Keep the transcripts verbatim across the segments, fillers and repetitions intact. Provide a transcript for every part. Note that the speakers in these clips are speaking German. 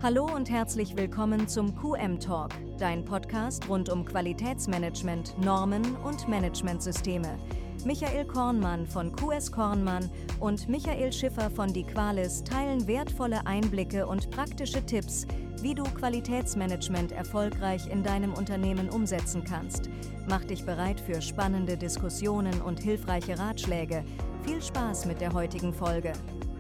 Hallo und herzlich willkommen zum Q M Talk, dein Podcast rund um Qualitätsmanagement, Normen und Managementsysteme. Michael Kornmann von Q S Kornmann und Michael Schiffer von Die Qualis teilen wertvolle Einblicke und praktische Tipps, wie du Qualitätsmanagement erfolgreich in deinem Unternehmen umsetzen kannst. Mach dich bereit für spannende Diskussionen und hilfreiche Ratschläge. Viel Spaß mit der heutigen Folge.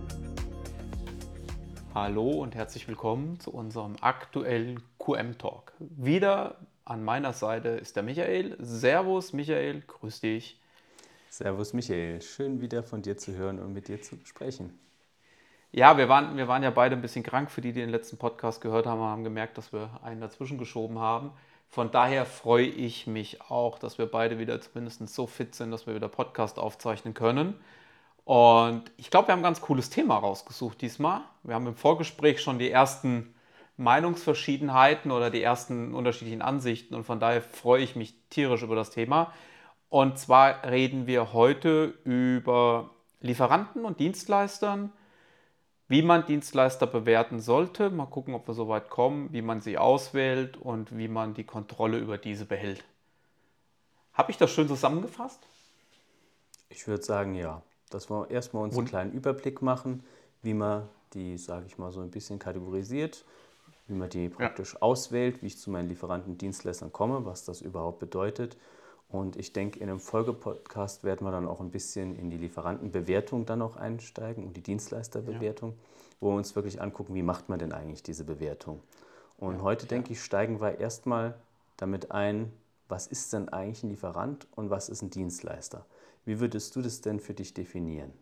Hallo und herzlich willkommen zu unserem aktuellen Q M Talk. Wieder an meiner Seite ist der Michael. Servus Michael, grüß dich. Servus Michael, schön wieder von dir zu hören und mit dir zu sprechen. Ja, wir waren, wir waren ja beide ein bisschen krank. Für die, die den letzten Podcast gehört haben, haben gemerkt, dass wir einen dazwischen geschoben haben. Von daher freue ich mich auch, dass wir beide wieder zumindest so fit sind, dass wir wieder Podcast aufzeichnen können. Und ich glaube, wir haben ein ganz cooles Thema rausgesucht diesmal. Wir haben im Vorgespräch schon die ersten Meinungsverschiedenheiten oder die ersten unterschiedlichen Ansichten und von daher freue ich mich tierisch über das Thema. Und zwar reden wir heute über Lieferanten und Dienstleistern, wie man Dienstleister bewerten sollte. Mal gucken, ob wir so weit kommen, wie man sie auswählt und wie man die Kontrolle über diese behält. Habe ich das schön zusammengefasst? Ich würde sagen, ja. Dass wir erstmal uns einen kleinen Überblick machen, wie man die, sage ich mal, so ein bisschen kategorisiert, wie man die praktisch ja. auswählt, wie ich zu meinen Lieferanten und Dienstleistern komme, was das überhaupt bedeutet. Und ich denke, in einem Folgepodcast werden wir dann auch ein bisschen in die Lieferantenbewertung dann auch einsteigen und die Dienstleisterbewertung, ja. wo wir uns wirklich angucken, wie macht man denn eigentlich diese Bewertung. Und ja, heute, ja. denke ich, steigen wir erstmal damit ein, was ist denn eigentlich ein Lieferant und was ist ein Dienstleister? Wie würdest du das denn für dich definieren?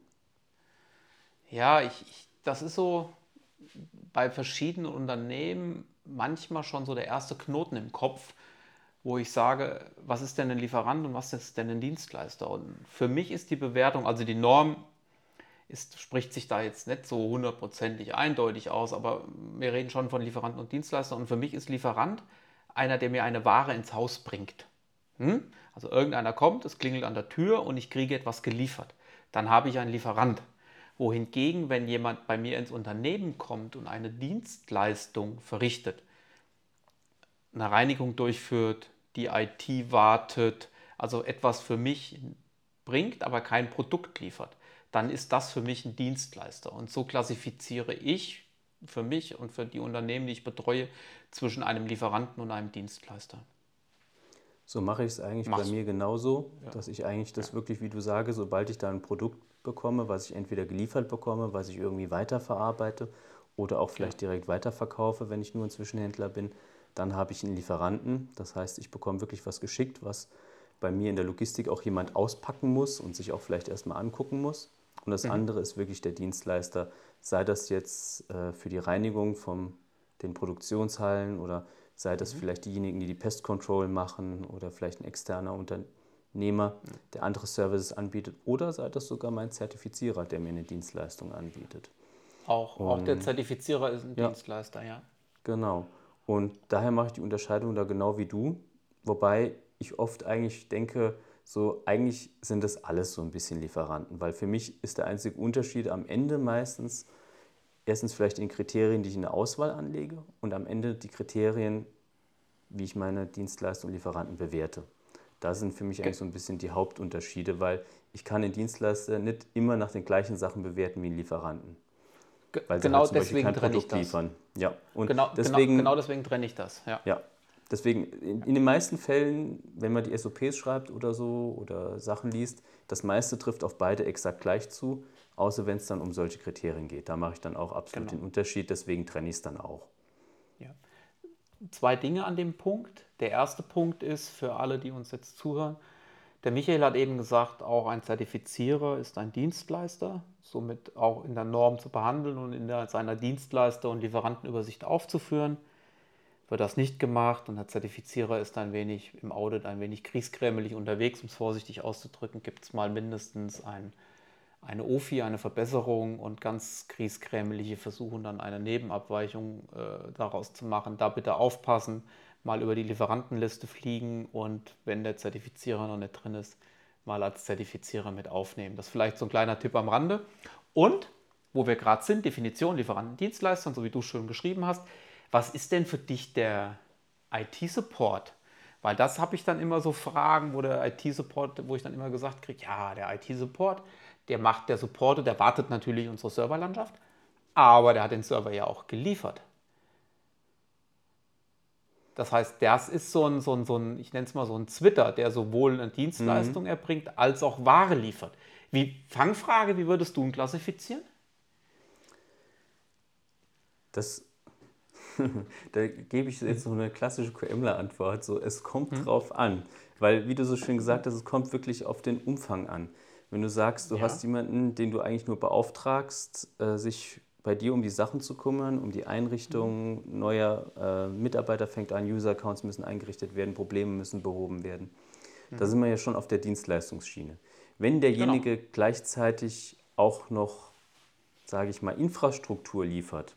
Ja, ich, ich, das ist so bei verschiedenen Unternehmen manchmal schon so der erste Knoten im Kopf, wo ich sage, was ist denn ein Lieferant und was ist denn ein Dienstleister? Und für mich ist die Bewertung, also die Norm ist, spricht sich da jetzt nicht so hundertprozentig eindeutig aus, aber wir reden schon von Lieferanten und Dienstleistern und für mich ist Lieferant einer, der mir eine Ware ins Haus bringt. Hm? Also irgendeiner kommt, es klingelt an der Tür und ich kriege etwas geliefert. Dann habe ich einen Lieferant. Wohingegen, wenn jemand bei mir ins Unternehmen kommt und eine Dienstleistung verrichtet, eine Reinigung durchführt, die I T wartet, also etwas für mich bringt, aber kein Produkt liefert, dann ist das für mich ein Dienstleister. Und so klassifiziere ich für mich und für die Unternehmen, die ich betreue, zwischen einem Lieferanten und einem Dienstleister. So mache ich es eigentlich Mach's. bei mir genauso, ja. dass ich eigentlich das ja. wirklich, wie du sagst, sobald ich da ein Produkt bekomme, was ich entweder geliefert bekomme, was ich irgendwie weiterverarbeite oder auch vielleicht ja. direkt weiterverkaufe, wenn ich nur ein Zwischenhändler bin, dann habe ich einen Lieferanten. Das heißt, ich bekomme wirklich was geschickt, was bei mir in der Logistik auch jemand auspacken muss und sich auch vielleicht erstmal angucken muss. Und das mhm. andere ist wirklich der Dienstleister, sei das jetzt äh, für die Reinigung von den Produktionshallen oder sei das mhm. vielleicht diejenigen, die die Pest Control machen oder vielleicht ein externer Unternehmer, mhm. der andere Services anbietet oder sei das sogar mein Zertifizierer, der mir eine Dienstleistung anbietet. Auch, Und, auch der Zertifizierer ist ein ja, Dienstleister, ja. Genau. Und daher mache ich die Unterscheidung da genau wie du, wobei ich oft eigentlich denke, so eigentlich sind das alles so ein bisschen Lieferanten, weil für mich ist der einzige Unterschied am Ende meistens erstens vielleicht in Kriterien, die ich in der Auswahl anlege und am Ende die Kriterien, wie ich meine Dienstleister und Lieferanten bewerte. Da sind für mich eigentlich so ein bisschen die Hauptunterschiede, weil ich kann den Dienstleister nicht immer nach den gleichen Sachen bewerten wie einen Lieferanten. Weil genau sie halt zum deswegen Beispiel kein Produkt das. liefern. Ja. Und genau, deswegen, genau, genau deswegen trenne ich das. Ja. ja. Deswegen, in, in den meisten Fällen, wenn man die S O Ps schreibt oder so oder Sachen liest, das meiste trifft auf beide exakt gleich zu, außer wenn es dann um solche Kriterien geht. Da mache ich dann auch absolut genau. den Unterschied, deswegen trenne ich es dann auch. Ja. Zwei Dinge an dem Punkt. Der erste Punkt ist für alle, die uns jetzt zuhören, der Michael hat eben gesagt, auch ein Zertifizierer ist ein Dienstleister, somit auch in der Norm zu behandeln und in der, seiner Dienstleister- und Lieferantenübersicht aufzuführen. Wird das nicht gemacht und der Zertifizierer ist ein wenig im Audit ein wenig kriegskrämelig unterwegs, um es vorsichtig auszudrücken, gibt es mal mindestens ein, eine O F I, eine Verbesserung und ganz kriegskrämelige versuchen dann eine Nebenabweichung äh, daraus zu machen. Da bitte aufpassen, mal über die Lieferantenliste fliegen und wenn der Zertifizierer noch nicht drin ist, mal als Zertifizierer mit aufnehmen. Das ist vielleicht so ein kleiner Tipp am Rande. Und, wo wir gerade sind, Definition Lieferanten, Dienstleister, so wie du schön geschrieben hast, Was ist denn für dich der I T-Support? Weil das habe ich dann immer so Fragen, wo der I T-Support, wo ich dann immer gesagt kriege, ja, der I T-Support, der macht, der Supporter, der wartet natürlich unsere Serverlandschaft, aber der hat den Server ja auch geliefert. Das heißt, das ist so ein, so ein, so ein ich nenne es mal so ein Zwitter, der sowohl eine Dienstleistung mhm. erbringt, als auch Ware liefert. Wie, Fangfrage, wie würdest du ihn klassifizieren? Das, da gebe ich jetzt so eine klassische QMler-Antwort, so es kommt mhm. drauf an. Weil, wie du so schön gesagt hast, es kommt wirklich auf den Umfang an. Wenn du sagst, du ja. hast jemanden, den du eigentlich nur beauftragst, äh, sich bei dir um die Sachen zu kümmern, um die Einrichtung mhm. neuer äh, Mitarbeiter fängt an, User-Accounts müssen eingerichtet werden, Probleme müssen behoben werden. Mhm. Da sind wir ja schon auf der Dienstleistungsschiene. Wenn derjenige genau. gleichzeitig auch noch, sage ich mal, Infrastruktur liefert,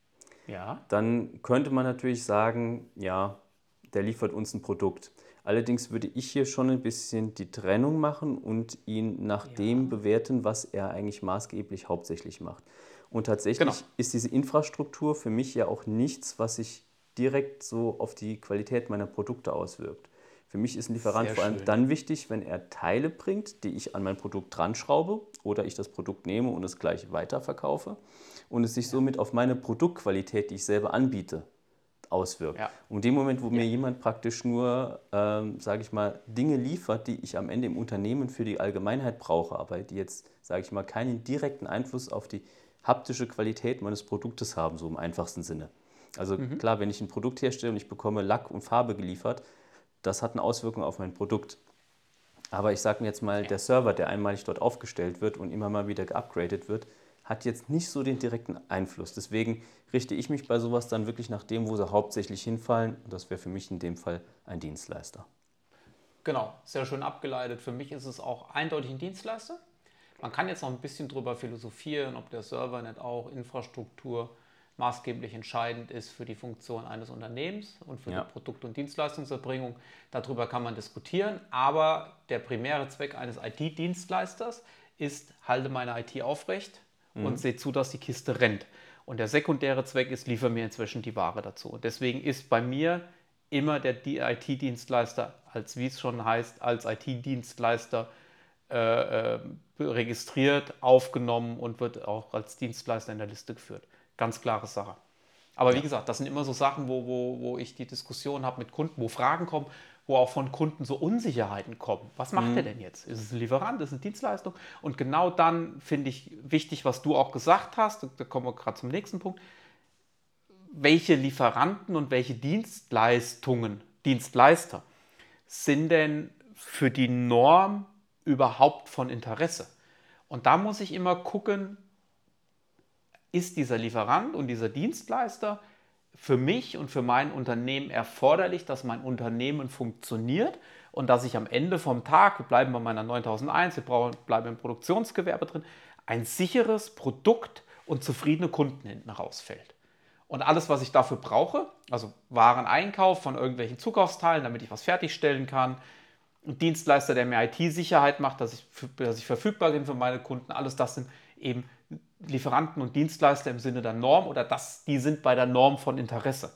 ja. dann könnte man natürlich sagen, ja, der liefert uns ein Produkt. Allerdings würde ich hier schon ein bisschen die Trennung machen und ihn nach ja. dem bewerten, was er eigentlich maßgeblich hauptsächlich macht. Und tatsächlich genau. ist diese Infrastruktur für mich ja auch nichts, was sich direkt so auf die Qualität meiner Produkte auswirkt. Für mich ist ein Lieferant Sehr vor allem schön. dann wichtig, wenn er Teile bringt, die ich an mein Produkt dran schraube oder ich das Produkt nehme und es gleich weiterverkaufe und es sich ja. somit auf meine Produktqualität, die ich selber anbiete, auswirkt. Ja. Und in dem Moment, wo ja. mir jemand praktisch nur, ähm, sage ich mal, Dinge liefert, die ich am Ende im Unternehmen für die Allgemeinheit brauche, aber die jetzt, sage ich mal, keinen direkten Einfluss auf die haptische Qualität meines Produktes haben, so im einfachsten Sinne. Also mhm. klar, wenn ich ein Produkt herstelle und ich bekomme Lack und Farbe geliefert, das hat eine Auswirkung auf mein Produkt. Aber ich sage mir jetzt mal, ja. der Server, der einmalig dort aufgestellt wird und immer mal wieder geupgradet wird, hat jetzt nicht so den direkten Einfluss. Deswegen richte ich mich bei sowas dann wirklich nach dem, wo sie hauptsächlich hinfallen. Und das wäre für mich in dem Fall ein Dienstleister. Genau, sehr schön abgeleitet. Für mich ist es auch eindeutig ein Dienstleister. Man kann jetzt noch ein bisschen drüber philosophieren, ob der Server nicht auch Infrastruktur maßgeblich entscheidend ist für die Funktion eines Unternehmens und für ja. die Produkt- und Dienstleistungserbringung. Darüber kann man diskutieren, aber der primäre Zweck eines I T-Dienstleisters ist, halte meine I T aufrecht mhm. und sehe zu, dass die Kiste rennt. Und der sekundäre Zweck ist, liefere mir inzwischen die Ware dazu. Und deswegen ist bei mir immer der I T-Dienstleister, als wie es schon heißt, als I T-Dienstleister äh, äh, registriert, aufgenommen und wird auch als Dienstleister in der Liste geführt. Ganz klare Sache. Aber wie ja. gesagt, das sind immer so Sachen, wo, wo, wo ich die Diskussion habe mit Kunden, wo Fragen kommen, wo auch von Kunden so Unsicherheiten kommen. Was macht mhm. er denn jetzt? Ist es ein Lieferant? Ist es eine Dienstleistung? Und genau dann finde ich wichtig, was du auch gesagt hast, da kommen wir gerade zum nächsten Punkt, welche Lieferanten und welche Dienstleistungen, Dienstleister sind denn für die Norm überhaupt von Interesse? Und da muss ich immer gucken, ist dieser Lieferant und dieser Dienstleister für mich und für mein Unternehmen erforderlich, dass mein Unternehmen funktioniert und dass ich am Ende vom Tag, wir bleiben bei meiner neuntausendeins, wir brauchen, bleiben im Produktionsgewerbe drin, ein sicheres Produkt und zufriedene Kunden hinten rausfällt. Und alles, was ich dafür brauche, also Wareneinkauf von irgendwelchen Zukaufsteilen, damit ich was fertigstellen kann, ein Dienstleister, der mir I T-Sicherheit macht, dass ich, dass ich verfügbar bin für meine Kunden, alles das sind eben Lieferanten und Dienstleister im Sinne der Norm oder das, die sind bei der Norm von Interesse.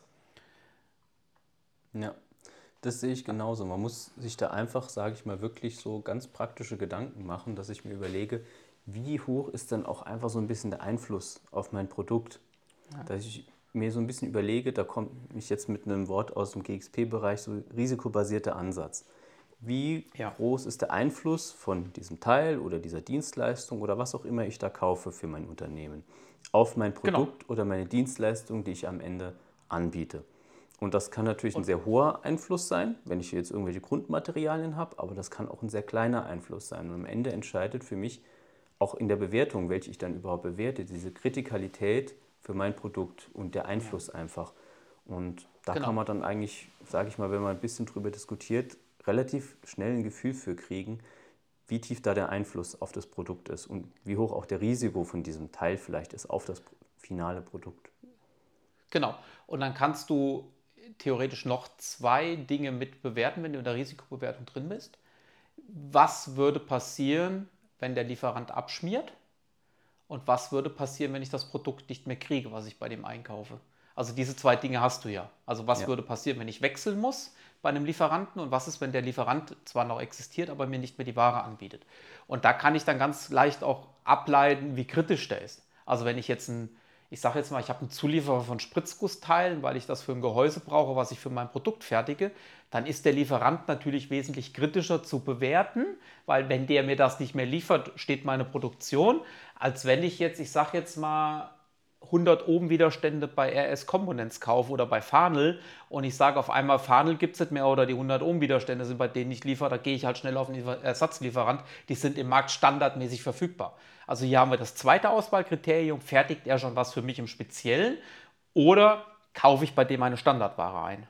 Ja, das sehe ich genauso. Man muss sich da einfach, sage ich mal, wirklich so ganz praktische Gedanken machen, dass ich mir überlege, wie hoch ist dann auch einfach so ein bisschen der Einfluss auf mein Produkt. Ja. Dass ich mir so ein bisschen überlege, da kommt mich jetzt mit einem Wort aus dem G X P-Bereich, so risikobasierter Ansatz. Wie ja. groß ist der Einfluss von diesem Teil oder dieser Dienstleistung oder was auch immer ich da kaufe für mein Unternehmen auf mein Produkt genau. oder meine Dienstleistung, die ich am Ende anbiete. Und das kann natürlich ein sehr hoher Einfluss sein, wenn ich jetzt irgendwelche Grundmaterialien habe, aber das kann auch ein sehr kleiner Einfluss sein. Und am Ende entscheidet für mich auch in der Bewertung, welche ich dann überhaupt bewerte, diese Kritikalität für mein Produkt und der Einfluss ja. einfach. Und da genau. kann man dann eigentlich, sage ich mal, wenn man ein bisschen drüber diskutiert, relativ schnell ein Gefühl für kriegen, wie tief da der Einfluss auf das Produkt ist und wie hoch auch der Risiko von diesem Teil vielleicht ist auf das finale Produkt. Genau. Und dann kannst du theoretisch noch zwei Dinge mit bewerten, wenn du in der Risikobewertung drin bist. Was würde passieren, wenn der Lieferant abschmiert? Und was würde passieren, wenn ich das Produkt nicht mehr kriege, was ich bei dem einkaufe? Also diese zwei Dinge hast du ja. Also was Ja. würde passieren, wenn ich wechseln muss bei einem Lieferanten und was ist, wenn der Lieferant zwar noch existiert, aber mir nicht mehr die Ware anbietet. Und da kann ich dann ganz leicht auch ableiten, wie kritisch der ist. Also wenn ich jetzt ein, ich sage jetzt mal, ich habe einen Zulieferer von Spritzgussteilen, weil ich das für ein Gehäuse brauche, was ich für mein Produkt fertige, dann ist der Lieferant natürlich wesentlich kritischer zu bewerten, weil wenn der mir das nicht mehr liefert, steht meine Produktion, als wenn ich jetzt, ich sage jetzt mal, hundert Ohm-Widerstände bei R S Components kaufe oder bei Farnell und ich sage auf einmal, Farnell gibt es nicht mehr oder die hundert Ohm-Widerstände sind bei denen nicht liefert, da gehe ich halt schnell auf einen Ersatzlieferant, die sind im Markt standardmäßig verfügbar. Also hier haben wir das zweite Auswahlkriterium, fertigt er schon was für mich im Speziellen oder kaufe ich bei dem eine Standardware ein?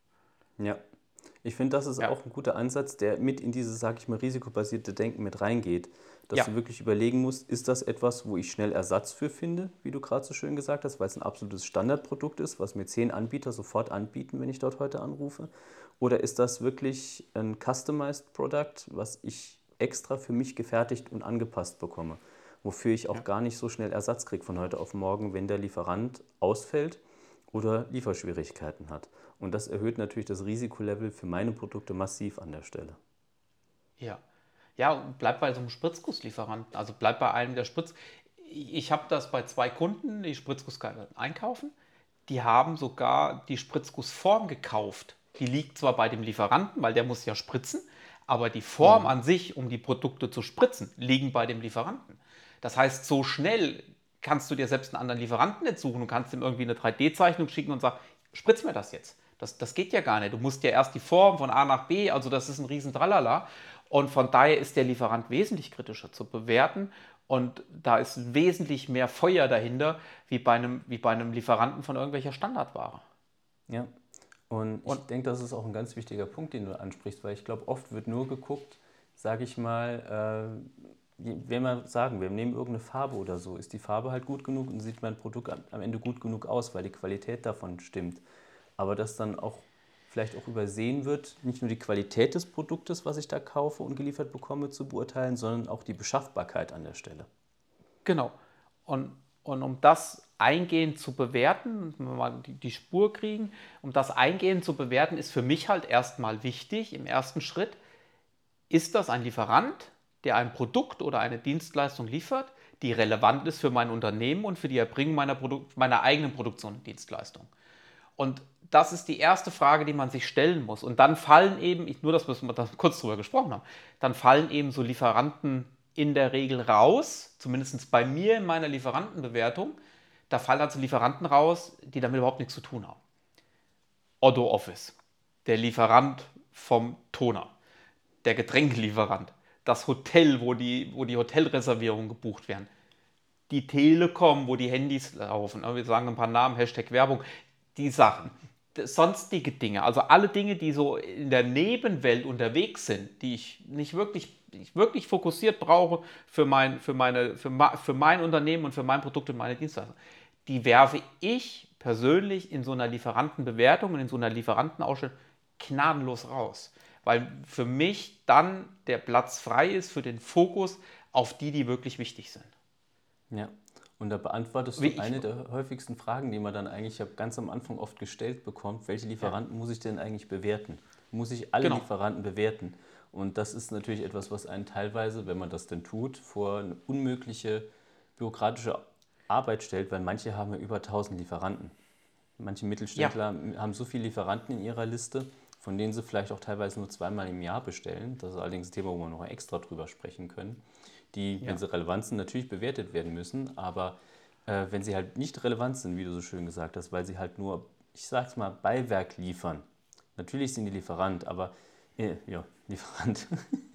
Ja, ich finde, das ist Ja. auch ein guter Ansatz, der mit in dieses, sage ich mal, risikobasierte Denken mit reingeht. Dass Ja. du wirklich überlegen musst, ist das etwas, wo ich schnell Ersatz für finde, wie du gerade so schön gesagt hast, weil es ein absolutes Standardprodukt ist, was mir zehn Anbieter sofort anbieten, wenn ich dort heute anrufe? Oder ist das wirklich ein Customized Product, was ich extra für mich gefertigt und angepasst bekomme, wofür ich auch Ja. gar nicht so schnell Ersatz kriege von heute auf morgen, wenn der Lieferant ausfällt oder Lieferschwierigkeiten hat. Und das erhöht natürlich das Risikolevel für meine Produkte massiv an der Stelle. Ja. Ja, und bleib bei so einem Spritzgusslieferanten. Also bleib bei einem der Spritz. Ich habe das bei zwei Kunden, die Spritzgussteile einkaufen. Die haben sogar die Spritzgussform gekauft. Die liegt zwar bei dem Lieferanten, weil der muss ja spritzen, aber die Form an sich, um die Produkte zu spritzen, liegen bei dem Lieferanten. Das heißt, so schnell kannst du dir selbst einen anderen Lieferanten nicht suchen. Du kannst ihm irgendwie eine drei D-Zeichnung schicken und sagen, spritz mir das jetzt. Das, das geht ja gar nicht. Du musst ja erst die Form von A nach B, also das ist ein riesen Tralala. Und von daher ist der Lieferant wesentlich kritischer zu bewerten. Und da ist wesentlich mehr Feuer dahinter, wie bei einem, wie bei einem Lieferanten von irgendwelcher Standardware. Ja, und ich Und denke, das ist auch ein ganz wichtiger Punkt, den du ansprichst, weil ich glaube, oft wird nur geguckt, sage ich mal, äh, wenn wir sagen, wir nehmen irgendeine Farbe oder so, ist die Farbe halt gut genug und sieht mein Produkt am am Ende gut genug aus, weil die Qualität davon stimmt. Aber dass dann auch vielleicht auch übersehen wird, nicht nur die Qualität des Produktes, was ich da kaufe und geliefert bekomme, zu beurteilen, sondern auch die Beschaffbarkeit an der Stelle. genau. Und, und um das eingehend zu bewerten, wenn wir mal die, die Spur kriegen, um das eingehend zu bewerten, ist für mich halt erstmal wichtig, im ersten Schritt, ist das ein Lieferant, der ein Produkt oder eine Dienstleistung liefert, die relevant ist für mein Unternehmen und für die Erbringung meiner, Produkt, meiner eigenen Produktion und Dienstleistung. Und das ist die erste Frage, die man sich stellen muss. Und dann fallen eben, ich, nur dass wir da kurz drüber gesprochen haben, dann fallen eben so Lieferanten in der Regel raus, zumindest bei mir in meiner Lieferantenbewertung, da fallen also Lieferanten raus, die damit überhaupt nichts zu tun haben. Otto Office, der Lieferant vom Toner, der Getränkelieferant, das Hotel, wo die, wo die Hotelreservierungen gebucht werden, die Telekom, wo die Handys laufen, wir sagen ein paar Namen, Hashtag Werbung, die Sachen, sonstige Dinge, also alle Dinge, die so in der Nebenwelt unterwegs sind, die ich nicht wirklich, ich wirklich fokussiert brauche für mein, für, meine, für, für mein Unternehmen und für mein Produkt und meine Dienstleistung, die werfe ich persönlich in so einer Lieferantenbewertung und in so einer Lieferantenausstellung gnadenlos raus. Weil für mich dann der Platz frei ist für den Fokus auf die, die wirklich wichtig sind. Ja, und da beantwortest Wie du ich- eine der häufigsten Fragen, die man dann eigentlich ganz am Anfang oft gestellt bekommt. Welche Lieferanten muss ich denn eigentlich bewerten? Muss ich alle Genau. Lieferanten bewerten? Und das ist natürlich etwas, was einen teilweise, wenn man das denn tut, vor eine unmögliche bürokratische Arbeit stellt, weil manche haben ja über tausend Lieferanten. Manche Mittelständler haben so viele Lieferanten in ihrer Liste, von denen sie vielleicht auch teilweise nur zweimal im Jahr bestellen. Das ist allerdings ein Thema, wo wir noch extra drüber sprechen können. Die, Ja. wenn sie relevant sind, natürlich bewertet werden müssen, aber äh, wenn sie halt nicht relevant sind, wie du so schön gesagt hast, weil sie halt nur, ich sag's mal, Beiwerk liefern. Natürlich sind die Lieferant, aber äh, ja, Lieferant.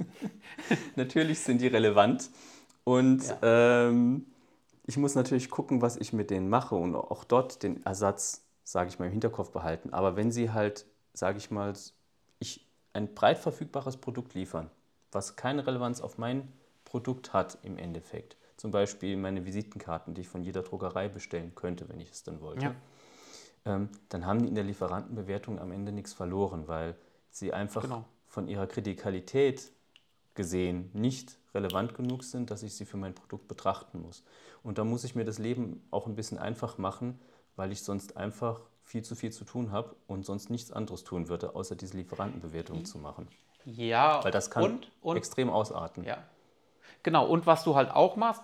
Natürlich sind die relevant und Ja. ähm, ich muss natürlich gucken, was ich mit denen mache und auch dort den Ersatz, sage ich mal, im Hinterkopf behalten. Aber wenn sie halt, sage ich mal, ich ein breit verfügbares Produkt liefern, was keine Relevanz auf mein Produkt hat im Endeffekt, zum Beispiel meine Visitenkarten, die ich von jeder Druckerei bestellen könnte, wenn ich es dann wollte, Ja. ähm, dann haben die in der Lieferantenbewertung am Ende nichts verloren, weil sie einfach Genau. von ihrer Kritikalität gesehen nicht relevant genug sind, dass ich sie für mein Produkt betrachten muss. Und da muss ich mir das Leben auch ein bisschen einfach machen, weil ich sonst einfach viel zu viel zu tun habe und sonst nichts anderes tun würde, außer diese Lieferantenbewertung zu machen. Ja, Weil das kann und, und extrem ausarten. ja, genau. Und was du halt auch machst,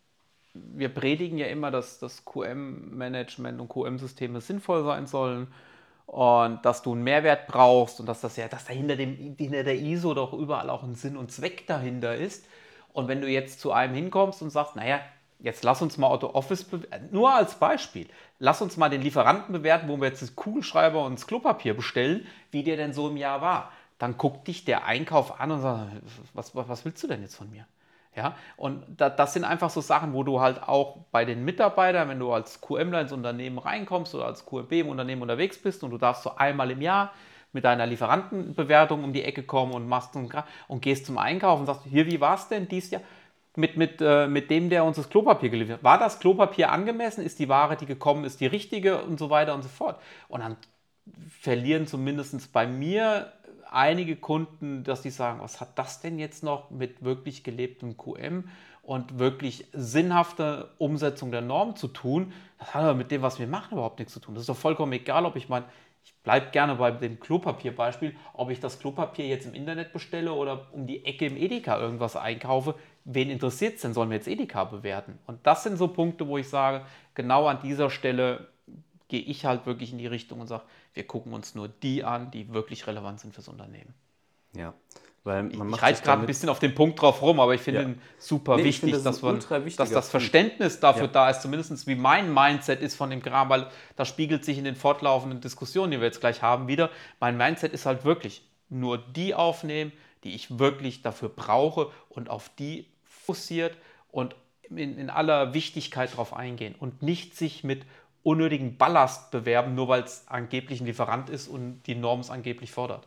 wir predigen ja immer, dass das Q M-Management und Q M-Systeme sinnvoll sein sollen und dass du einen Mehrwert brauchst und dass das ja, dass da hinter dem, hinter der I S O doch überall auch ein Sinn und Zweck dahinter ist. Und wenn du jetzt zu einem hinkommst und sagst, naja, jetzt lass uns mal Otto Office, nur als Beispiel, lass uns mal den Lieferanten bewerten, wo wir jetzt das Kugelschreiber und das Klopapier bestellen, wie der denn so im Jahr war. Dann guckt dich der Einkauf an und sagt, was, was, was willst du denn jetzt von mir? Ja, und da, das sind einfach so Sachen, wo du halt auch bei den Mitarbeitern, wenn du als QMler ins Unternehmen reinkommst oder als Q M B im Unternehmen unterwegs bist und du darfst so einmal im Jahr mit deiner Lieferantenbewertung um die Ecke kommen und machst und, und gehst zum Einkauf und sagst, hier, wie war es denn dieses Jahr? Mit, mit, äh, mit dem, der uns das Klopapier geliefert hat. War das Klopapier angemessen? Ist die Ware, die gekommen ist, die richtige? Und so weiter und so fort. Und dann verlieren zumindest bei mir einige Kunden, dass die sagen, was hat das denn jetzt noch mit wirklich gelebtem Q M und wirklich sinnhafter Umsetzung der Norm zu tun? Das hat aber mit dem, was wir machen, überhaupt nichts zu tun. Das ist doch vollkommen egal, ob ich mein, ich bleibe gerne bei dem Klopapierbeispiel, ob ich das Klopapier jetzt im Internet bestelle oder um die Ecke im Edeka irgendwas einkaufe. Wen interessiert es denn? Sollen wir jetzt Edeka bewerten? Und das sind so Punkte, wo ich sage, genau an dieser Stelle gehe ich halt wirklich in die Richtung und sage, wir gucken uns nur die an, die wirklich relevant sind fürs Unternehmen. Ja, weil man ich macht ich reite gerade ein bisschen auf den Punkt drauf rum, aber ich finde ja. ihn super nee, wichtig, das dass, man, dass das Verständnis dafür ja. da ist, zumindest wie mein Mindset ist von dem Kram, weil das spiegelt sich in den fortlaufenden Diskussionen, die wir jetzt gleich haben, wieder. Mein Mindset ist halt wirklich nur die aufnehmen, die ich wirklich dafür brauche und auf die fokussiert und in, in aller Wichtigkeit drauf eingehen und nicht sich mit unnötigen Ballast bewerben, nur weil es angeblich ein Lieferant ist und die Norm es angeblich fordert.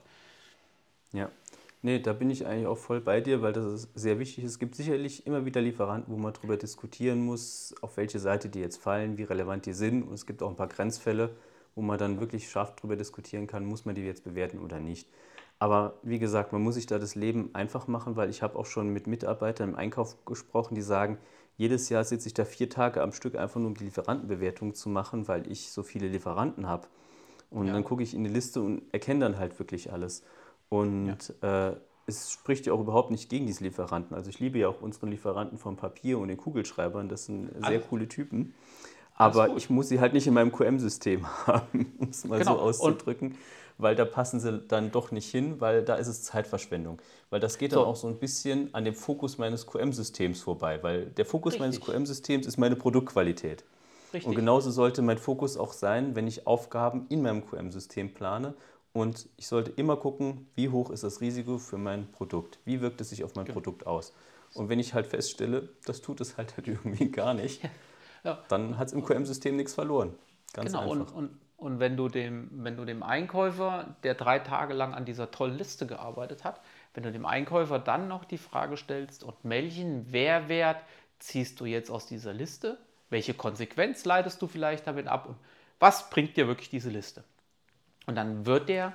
Ja, nee, da bin ich eigentlich auch voll bei dir, weil das ist sehr wichtig. Es gibt sicherlich immer wieder Lieferanten, wo man darüber diskutieren muss, auf welche Seite die jetzt fallen, wie relevant die sind. Und es gibt auch ein paar Grenzfälle, wo man dann wirklich scharf darüber diskutieren kann, muss man die jetzt bewerten oder nicht. Aber wie gesagt, man muss sich da das Leben einfach machen, weil ich habe auch schon mit Mitarbeitern im Einkauf gesprochen, die sagen, jedes Jahr sitze ich da vier Tage am Stück einfach nur, um die Lieferantenbewertung zu machen, weil ich so viele Lieferanten habe. Und ja. dann gucke ich in die Liste und erkenne dann halt wirklich alles. Und ja. äh, es spricht ja auch überhaupt nicht gegen diese Lieferanten. Also ich liebe ja auch unsere Lieferanten vom Papier und den Kugelschreibern, das sind sehr Alles. coole Typen. Aber ich muss sie halt nicht in meinem Q M-System haben, um es mal genau. so auszudrücken. Und weil da passen sie dann doch nicht hin, weil da ist es Zeitverschwendung. Weil das geht dann so. auch so ein bisschen an dem Fokus meines Q M-Systems vorbei, weil der Fokus Richtig. meines Q M-Systems ist meine Produktqualität. Richtig. Und genauso sollte mein Fokus auch sein, wenn ich Aufgaben in meinem Q M-System plane. Und ich sollte immer gucken, wie hoch ist das Risiko für mein Produkt, wie wirkt es sich auf mein genau. Produkt aus. Und wenn ich halt feststelle, das tut es halt, halt irgendwie gar nicht, ja. Ja. dann hat es im Q M-System nichts verloren. Ganz genau. einfach. Und, und Und wenn du, dem, wenn du dem Einkäufer, der drei Tage lang an dieser tollen Liste gearbeitet hat, wenn du dem Einkäufer dann noch die Frage stellst, und welchen Mehrwert ziehst du jetzt aus dieser Liste? Welche Konsequenz leitest du vielleicht damit ab? Und was bringt dir wirklich diese Liste? Und dann wird der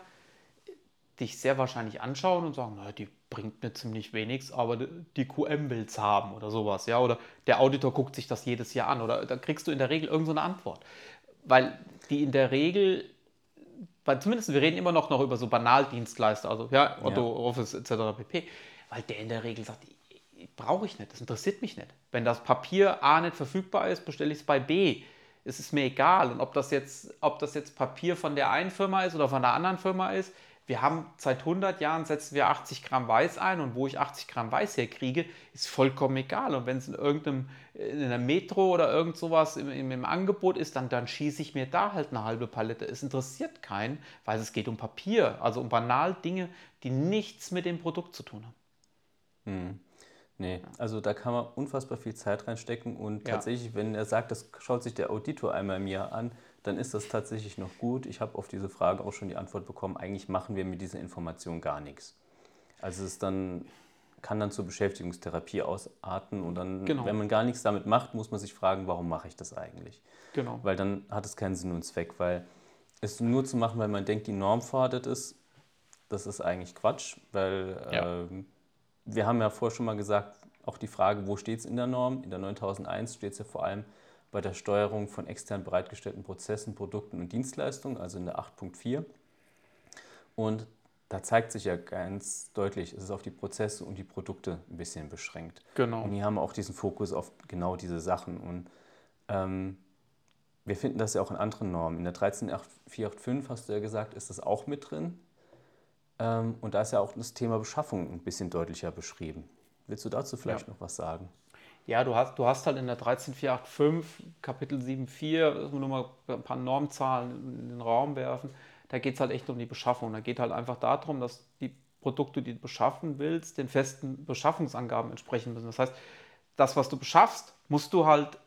dich sehr wahrscheinlich anschauen und sagen, naja, die bringt mir ziemlich wenig, aber die Q M will es haben oder sowas. Ja? Oder der Auditor guckt sich das jedes Jahr an. Oder da kriegst du in der Regel irgend so eine Antwort. Weil die in der Regel, weil zumindest wir reden immer noch, noch über so Banaldienstleister, also ja, Otto, ja. Office et cetera pp., weil der in der Regel sagt, brauche ich nicht, das interessiert mich nicht. Wenn das Papier A nicht verfügbar ist, bestelle ich es bei B. Es ist mir egal. Und ob das jetzt, ob das jetzt Papier von der einen Firma ist oder von der anderen Firma ist, wir haben seit hundert Jahren setzen wir achtzig Gramm Weiß ein und wo ich achtzig Gramm Weiß herkriege, ist vollkommen egal. Und wenn es in irgendeinem, in einer Metro oder irgend sowas im, im, im Angebot ist, dann, dann schieße ich mir da halt eine halbe Palette. Es interessiert keinen, weil es geht um Papier, also um banal Dinge, die nichts mit dem Produkt zu tun haben. Hm. Nee, also da kann man unfassbar viel Zeit reinstecken und ja. tatsächlich, wenn er sagt, das schaut sich der Auditor einmal im Jahr an, dann ist das tatsächlich noch gut. Ich habe auf diese Frage auch schon die Antwort bekommen, eigentlich machen wir mit dieser Information gar nichts. Also es dann, kann dann zur Beschäftigungstherapie ausarten und dann, genau. wenn man gar nichts damit macht, muss man sich fragen, warum mache ich das eigentlich? Genau. Weil dann hat es keinen Sinn und Zweck, weil es nur zu machen, weil man denkt, die Norm fordert es, das ist eigentlich Quatsch, weil ja. äh, wir haben ja vorher schon mal gesagt, auch die Frage, wo steht es in der Norm? In der neuntausendeins steht es ja vor allem bei der Steuerung von extern bereitgestellten Prozessen, Produkten und Dienstleistungen, also in der acht Punkt vier. Und da zeigt sich ja ganz deutlich, es ist auf die Prozesse und die Produkte ein bisschen beschränkt. Genau. Und hier haben wir auch diesen Fokus auf genau diese Sachen. Und ähm, wir finden das ja auch in anderen Normen. In der dreizehn vier acht fünf, hast du ja gesagt, ist das auch mit drin. Ähm, und da ist ja auch das Thema Beschaffung ein bisschen deutlicher beschrieben. Willst du dazu vielleicht ja. noch was sagen? Ja, du hast, du hast halt in der dreizehn vier acht fünf, Kapitel sieben vier, nur mal ein paar Normzahlen in den Raum werfen, da geht es halt echt um die Beschaffung. Da geht halt einfach darum, dass die Produkte, die du beschaffen willst, den festen Beschaffungsangaben entsprechen müssen. Das heißt, das, was du beschaffst, musst du halt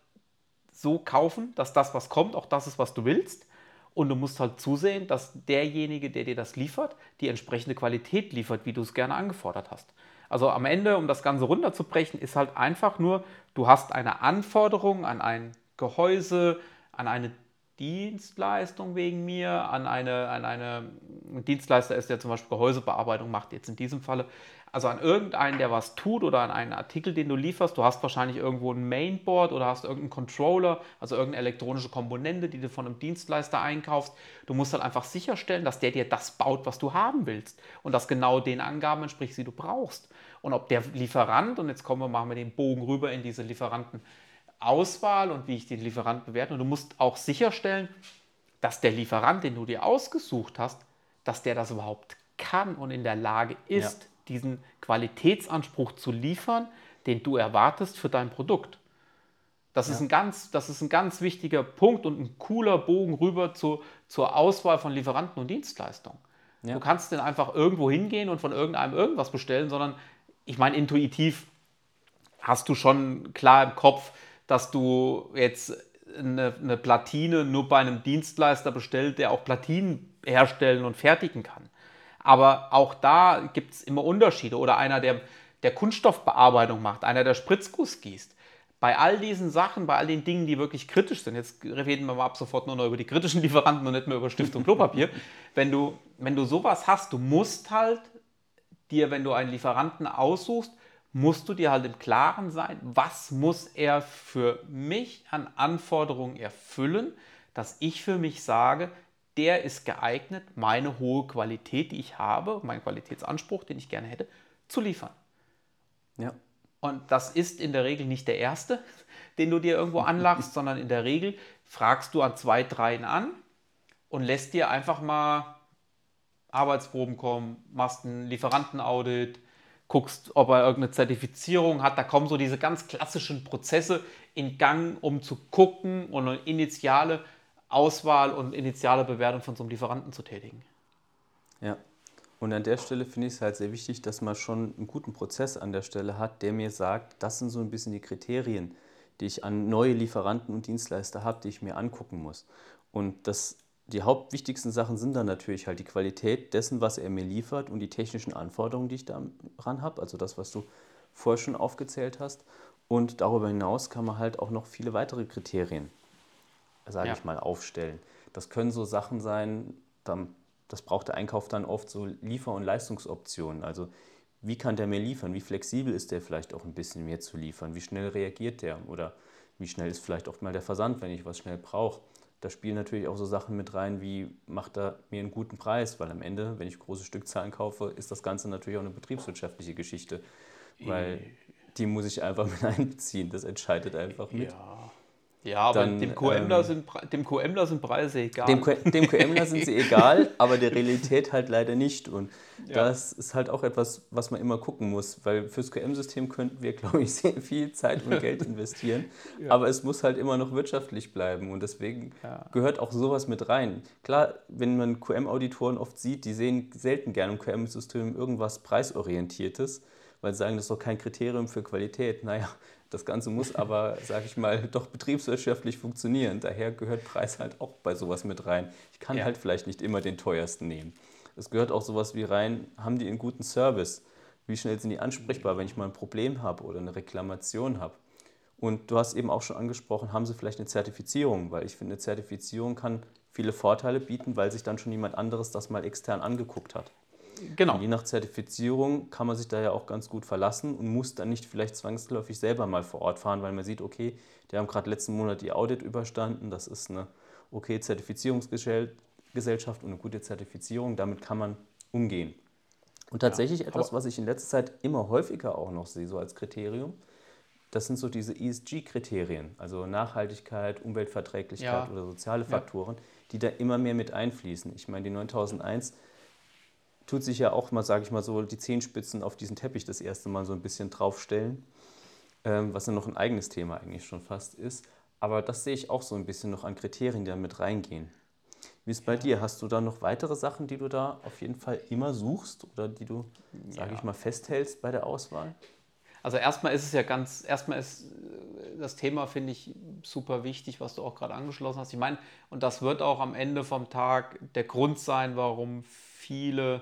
so kaufen, dass das, was kommt, auch das ist, was du willst. Und du musst halt zusehen, dass derjenige, der dir das liefert, die entsprechende Qualität liefert, wie du es gerne angefordert hast. Also am Ende, um das Ganze runterzubrechen, ist halt einfach nur, du hast eine Anforderung an ein Gehäuse, an eine Dienstleistung wegen mir, an eine, an eine ein Dienstleister ist, der zum Beispiel Gehäusebearbeitung macht, jetzt in diesem Falle, also an irgendeinen, der was tut oder an einen Artikel, den du lieferst. Du hast wahrscheinlich irgendwo ein Mainboard oder hast irgendeinen Controller, also irgendeine elektronische Komponente, die du von einem Dienstleister einkaufst. Du musst halt einfach sicherstellen, dass der dir das baut, was du haben willst und das genau den Angaben entspricht, die du brauchst. Und ob der Lieferant, und jetzt kommen wir, machen wir den Bogen rüber in diese Lieferantenauswahl und wie ich den Lieferanten bewerte, und du musst auch sicherstellen, dass der Lieferant, den du dir ausgesucht hast, dass der das überhaupt kann und in der Lage ist, ja. diesen Qualitätsanspruch zu liefern, den du erwartest für dein Produkt. Das, ja. ist, ein ganz, das ist ein ganz wichtiger Punkt und ein cooler Bogen rüber zu, zur Auswahl von Lieferanten und Dienstleistungen. Ja. Du kannst dann einfach irgendwo hingehen und von irgendeinem irgendwas bestellen, sondern ich meine, intuitiv hast du schon klar im Kopf, dass du jetzt eine, eine Platine nur bei einem Dienstleister bestellt, der auch Platinen herstellen und fertigen kann. Aber auch da gibt es immer Unterschiede. Oder einer, der, der Kunststoffbearbeitung macht, einer, der Spritzguss gießt. Bei all diesen Sachen, bei all den Dingen, die wirklich kritisch sind, jetzt reden wir mal ab sofort nur noch über die kritischen Lieferanten und nicht mehr über Stift und Klopapier. Wenn du, wenn du sowas hast, du musst halt dir, wenn du einen Lieferanten aussuchst, musst du dir halt im Klaren sein, was muss er für mich an Anforderungen erfüllen, dass ich für mich sage, der ist geeignet, meine hohe Qualität, die ich habe, meinen Qualitätsanspruch, den ich gerne hätte, zu liefern. Ja. Und das ist in der Regel nicht der erste, den du dir irgendwo anlachst, sondern in der Regel fragst du an zwei, dreien an und lässt dir einfach mal Arbeitsproben kommen, machst ein Lieferantenaudit, guckst, ob er irgendeine Zertifizierung hat. Da kommen so diese ganz klassischen Prozesse in Gang, um zu gucken und eine initiale Auswahl und initiale Bewertung von so einem Lieferanten zu tätigen. Ja, und an der Stelle finde ich es halt sehr wichtig, dass man schon einen guten Prozess an der Stelle hat, der mir sagt, das sind so ein bisschen die Kriterien, die ich an neue Lieferanten und Dienstleister habe, die ich mir angucken muss. Und das, die hauptwichtigsten Sachen sind dann natürlich halt die Qualität dessen, was er mir liefert und die technischen Anforderungen, die ich daran habe, also das, was du vorher schon aufgezählt hast. Und darüber hinaus kann man halt auch noch viele weitere Kriterien, sage ja. ich mal, aufstellen. Das können so Sachen sein, dann, das braucht der Einkauf dann oft so Liefer- und Leistungsoptionen. Also wie kann der mir liefern? Wie flexibel ist der vielleicht auch ein bisschen mehr zu liefern? Wie schnell reagiert der? Oder wie schnell ist vielleicht auch mal der Versand, wenn ich was schnell brauche? Da spielen natürlich auch so Sachen mit rein, wie macht er mir einen guten Preis? Weil am Ende, wenn ich große Stückzahlen kaufe, ist das Ganze natürlich auch eine betriebswirtschaftliche Geschichte. Weil die muss ich einfach mit einbeziehen. Das entscheidet einfach mit. Ja. Ja, aber Dann, dem QMler, ähm, sind, dem QMler sind Preise egal. Dem, dem QMler sind sie egal, aber der Realität halt leider nicht. Und ja. das ist halt auch etwas, was man immer gucken muss, weil fürs Q M-System könnten wir, glaube ich, sehr viel Zeit und Geld investieren, ja. aber es muss halt immer noch wirtschaftlich bleiben und deswegen ja. gehört auch sowas mit rein. Klar, wenn man Q M-Auditoren oft sieht, die sehen selten gerne im Q M-System irgendwas Preisorientiertes, weil sie sagen, das ist doch kein Kriterium für Qualität. Naja, das Ganze muss aber, sage ich mal, doch betriebswirtschaftlich funktionieren. Daher gehört Preis halt auch bei sowas mit rein. Ich kann ja. halt vielleicht nicht immer den teuersten nehmen. Es gehört auch sowas wie rein, haben die einen guten Service? Wie schnell sind die ansprechbar, wenn ich mal ein Problem habe oder eine Reklamation habe? Und du hast eben auch schon angesprochen, haben sie vielleicht eine Zertifizierung? Weil ich finde, eine Zertifizierung kann viele Vorteile bieten, weil sich dann schon jemand anderes das mal extern angeguckt hat. Genau. Und je nach Zertifizierung kann man sich da ja auch ganz gut verlassen und muss dann nicht vielleicht zwangsläufig selber mal vor Ort fahren, weil man sieht, okay, die haben gerade letzten Monat die Audit überstanden, das ist eine okay Zertifizierungsgesellschaft und eine gute Zertifizierung, damit kann man umgehen. Und tatsächlich ja, etwas, was ich in letzter Zeit immer häufiger auch noch sehe, so als Kriterium, das sind so diese E S G-Kriterien, also Nachhaltigkeit, Umweltverträglichkeit ja. oder soziale Faktoren, ja. die da immer mehr mit einfließen. Ich meine, die neuntausendeins tut sich ja auch mal, sage ich mal so, die Zehenspitzen auf diesen Teppich das erste Mal so ein bisschen draufstellen, ähm, was ja noch ein eigenes Thema eigentlich schon fast ist. Aber das sehe ich auch so ein bisschen noch an Kriterien, die da mit reingehen. Wie ist es bei ja. dir? Hast du da noch weitere Sachen, die du da auf jeden Fall immer suchst oder die du, sage ja. ich mal, festhältst bei der Auswahl? Also erstmal ist es ja ganz, erstmal ist das Thema, finde ich, super wichtig, was du auch gerade angeschlossen hast. Ich meine, und das wird auch am Ende vom Tag der Grund sein, warum viele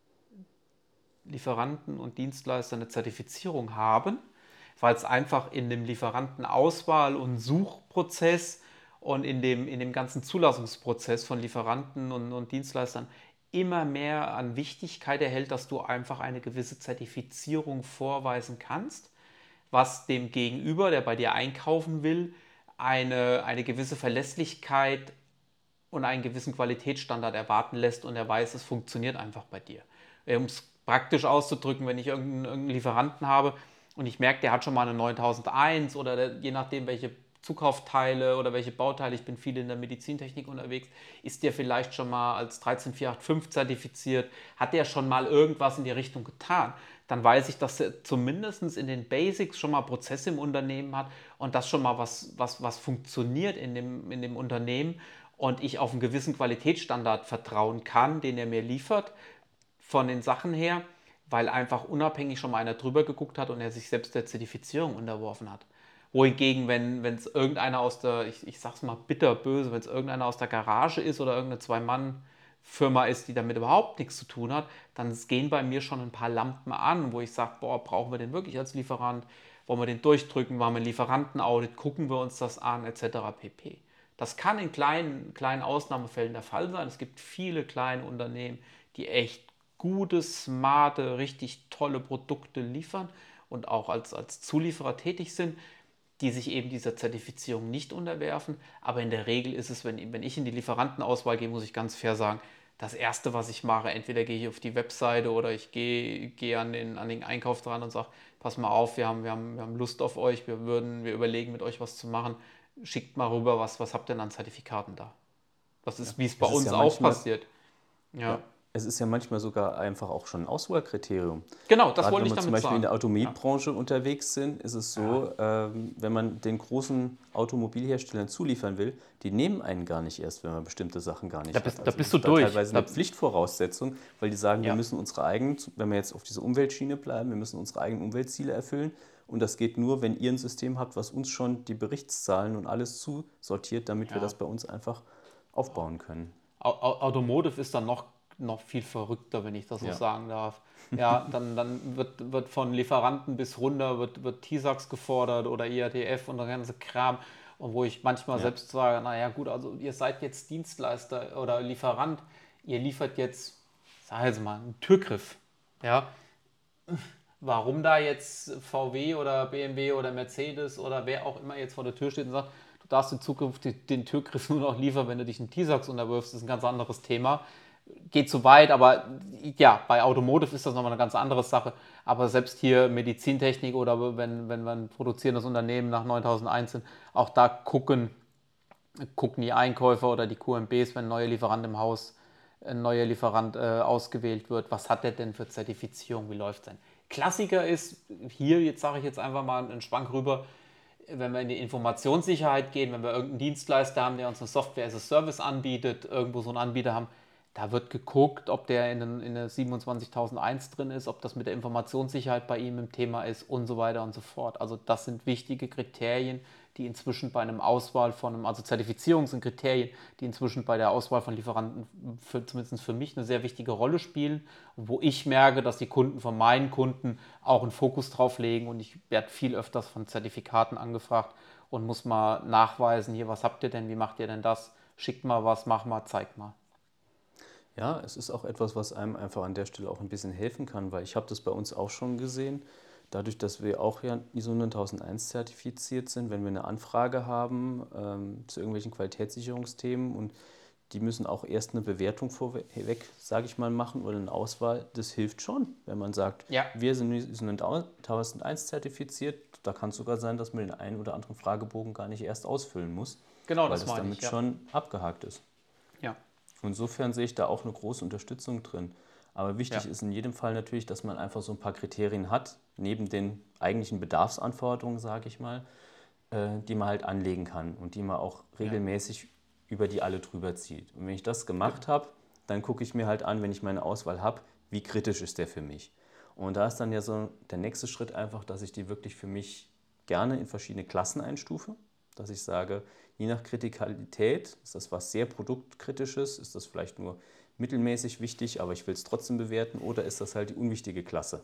Lieferanten und Dienstleister eine Zertifizierung haben, weil es einfach in dem Lieferantenauswahl- und Suchprozess und in dem, in dem ganzen Zulassungsprozess von Lieferanten und, und Dienstleistern immer mehr an Wichtigkeit erhält, dass du einfach eine gewisse Zertifizierung vorweisen kannst, was dem Gegenüber, der bei dir einkaufen will, eine, eine gewisse Verlässlichkeit und einen gewissen Qualitätsstandard erwarten lässt und er weiß, es funktioniert einfach bei dir. Um es praktisch auszudrücken, wenn ich irgendeinen, irgendeinen Lieferanten habe und ich merke, der hat schon mal eine neuntausendeins oder der, je nachdem, welche Zukaufteile oder welche Bauteile, ich bin viel in der Medizintechnik unterwegs, ist der vielleicht schon mal als dreizehn vier acht fünf zertifiziert, hat der schon mal irgendwas in die Richtung getan, dann weiß ich, dass er zumindest in den Basics schon mal Prozesse im Unternehmen hat und das schon mal was, was, was funktioniert in dem, in dem Unternehmen und ich auf einen gewissen Qualitätsstandard vertrauen kann, den er mir liefert von den Sachen her, weil einfach unabhängig schon mal einer drüber geguckt hat und er sich selbst der Zertifizierung unterworfen hat. Wohingegen, wenn es irgendeiner aus der, ich, ich sag's mal bitterböse, wenn es irgendeiner aus der Garage ist oder irgendeine Zwei-Mann-Firma ist, die damit überhaupt nichts zu tun hat, dann gehen bei mir schon ein paar Lampen an, wo ich sage, boah, brauchen wir den wirklich als Lieferant? Wollen wir den durchdrücken? Machen wir ein Lieferantenaudit? Gucken wir uns das an? Etc. pp. Das kann in kleinen, kleinen Ausnahmefällen der Fall sein. Es gibt viele kleine Unternehmen, die echt gute, smarte, richtig tolle Produkte liefern und auch als, als Zulieferer tätig sind, die sich eben dieser Zertifizierung nicht unterwerfen. Aber in der Regel ist es, wenn, wenn ich in die Lieferantenauswahl gehe, muss ich ganz fair sagen, das Erste, was ich mache, entweder gehe ich auf die Webseite oder ich gehe, gehe an, den, an den Einkauf dran und sage, pass mal auf, wir haben, wir haben, wir haben Lust auf euch, wir, würden, wir überlegen, mit euch was zu machen. Schickt mal rüber, was, was habt ihr denn an Zertifikaten da? Das ist, ja, wie es bei uns ja auch passiert. Ja. ja. Es ist ja manchmal sogar einfach auch schon ein Auswahlkriterium. Genau, das Gerade wollte ich damit sagen. Wenn wir zum Beispiel sagen. in der Automobilbranche ja. unterwegs sind, ist es so, ja. ähm, wenn man den großen Automobilherstellern zuliefern will, die nehmen einen gar nicht erst, wenn man bestimmte Sachen gar nicht da bist, hat. Also da bist du durch. Teilweise da eine Pflichtvoraussetzung, weil die sagen, ja. wir müssen unsere eigenen, wenn wir jetzt auf dieser Umweltschiene bleiben, wir müssen unsere eigenen Umweltziele erfüllen. Und das geht nur, wenn ihr ein System habt, was uns schon die Berichtszahlen und alles zusortiert, damit ja. wir das bei uns einfach aufbauen können. Automotive ist dann noch noch viel verrückter, wenn ich das so ja. sagen darf. Ja, dann, dann wird, wird von Lieferanten bis runter wird, wird T S A X gefordert oder I A T F und der ganze Kram. Und wo ich manchmal ja. selbst sage, naja gut, also ihr seid jetzt Dienstleister oder Lieferant, ihr liefert jetzt, sag jetzt mal, einen Türgriff. Ja. Warum da jetzt V W oder B M W oder Mercedes oder wer auch immer jetzt vor der Tür steht und sagt, du darfst in Zukunft den Türgriff nur noch liefern, wenn du dich in T S A X unterwirfst, ist ein ganz anderes Thema. Geht zu weit, aber ja, bei Automotive ist das nochmal eine ganz andere Sache. Aber selbst hier Medizintechnik oder wenn, wenn wir ein produzierendes Unternehmen nach neuntausendeins sind, auch da gucken, gucken die Einkäufer oder die Q M Bs, wenn ein neuer Lieferant im Haus, ein neuer Lieferant äh, ausgewählt wird, was hat der denn für Zertifizierung, wie läuft sein? Klassiker ist, hier, jetzt sage ich jetzt einfach mal einen Schwank rüber, wenn wir in die Informationssicherheit gehen, wenn wir irgendeinen Dienstleister haben, der uns eine Software as a Service anbietet, irgendwo so einen Anbieter haben, da wird geguckt, ob der in, in der siebenundzwanzigtausendeins drin ist, ob das mit der Informationssicherheit bei ihm im Thema ist und so weiter und so fort. Also das sind wichtige Kriterien, die inzwischen bei einem Auswahl von einem, also Zertifizierung sind Kriterien, die inzwischen bei der Auswahl von Lieferanten für, zumindest für mich eine sehr wichtige Rolle spielen, wo ich merke, dass die Kunden von meinen Kunden auch einen Fokus drauf legen und ich werde viel öfters von Zertifikaten angefragt und muss mal nachweisen, hier, was habt ihr denn, wie macht ihr denn das, schickt mal was, mach mal, zeigt mal. Ja, es ist auch etwas, was einem einfach an der Stelle auch ein bisschen helfen kann, weil ich habe das bei uns auch schon gesehen. Dadurch, dass wir auch ja I S O neuntausendeins zertifiziert sind, wenn wir eine Anfrage haben ähm, zu irgendwelchen Qualitätssicherungsthemen und die müssen auch erst eine Bewertung vorweg, sage ich mal, machen oder eine Auswahl, das hilft schon, wenn man sagt, Ja. wir sind I S O neuntausendeins zertifiziert, da kann es sogar sein, dass man den einen oder anderen Fragebogen gar nicht erst ausfüllen muss, Genau, weil das das meine damit ich, ja. schon abgehakt ist. Ja. Insofern sehe ich da auch eine große Unterstützung drin. Aber wichtig Ja. ist in jedem Fall natürlich, dass man einfach so ein paar Kriterien hat, neben den eigentlichen Bedarfsanforderungen, sage ich mal, äh, die man halt anlegen kann und die man auch regelmäßig über die alle drüber zieht. Und wenn ich das gemacht habe, dann gucke ich mir halt an, wenn ich meine Auswahl habe, wie kritisch ist der für mich. Und da ist dann ja so der nächste Schritt einfach, dass ich die wirklich für mich gerne in verschiedene Klassen einstufe, dass ich sage, je nach Kritikalität, ist das was sehr Produktkritisches, ist das vielleicht nur mittelmäßig wichtig, aber ich will es trotzdem bewerten, oder ist das halt die unwichtige Klasse?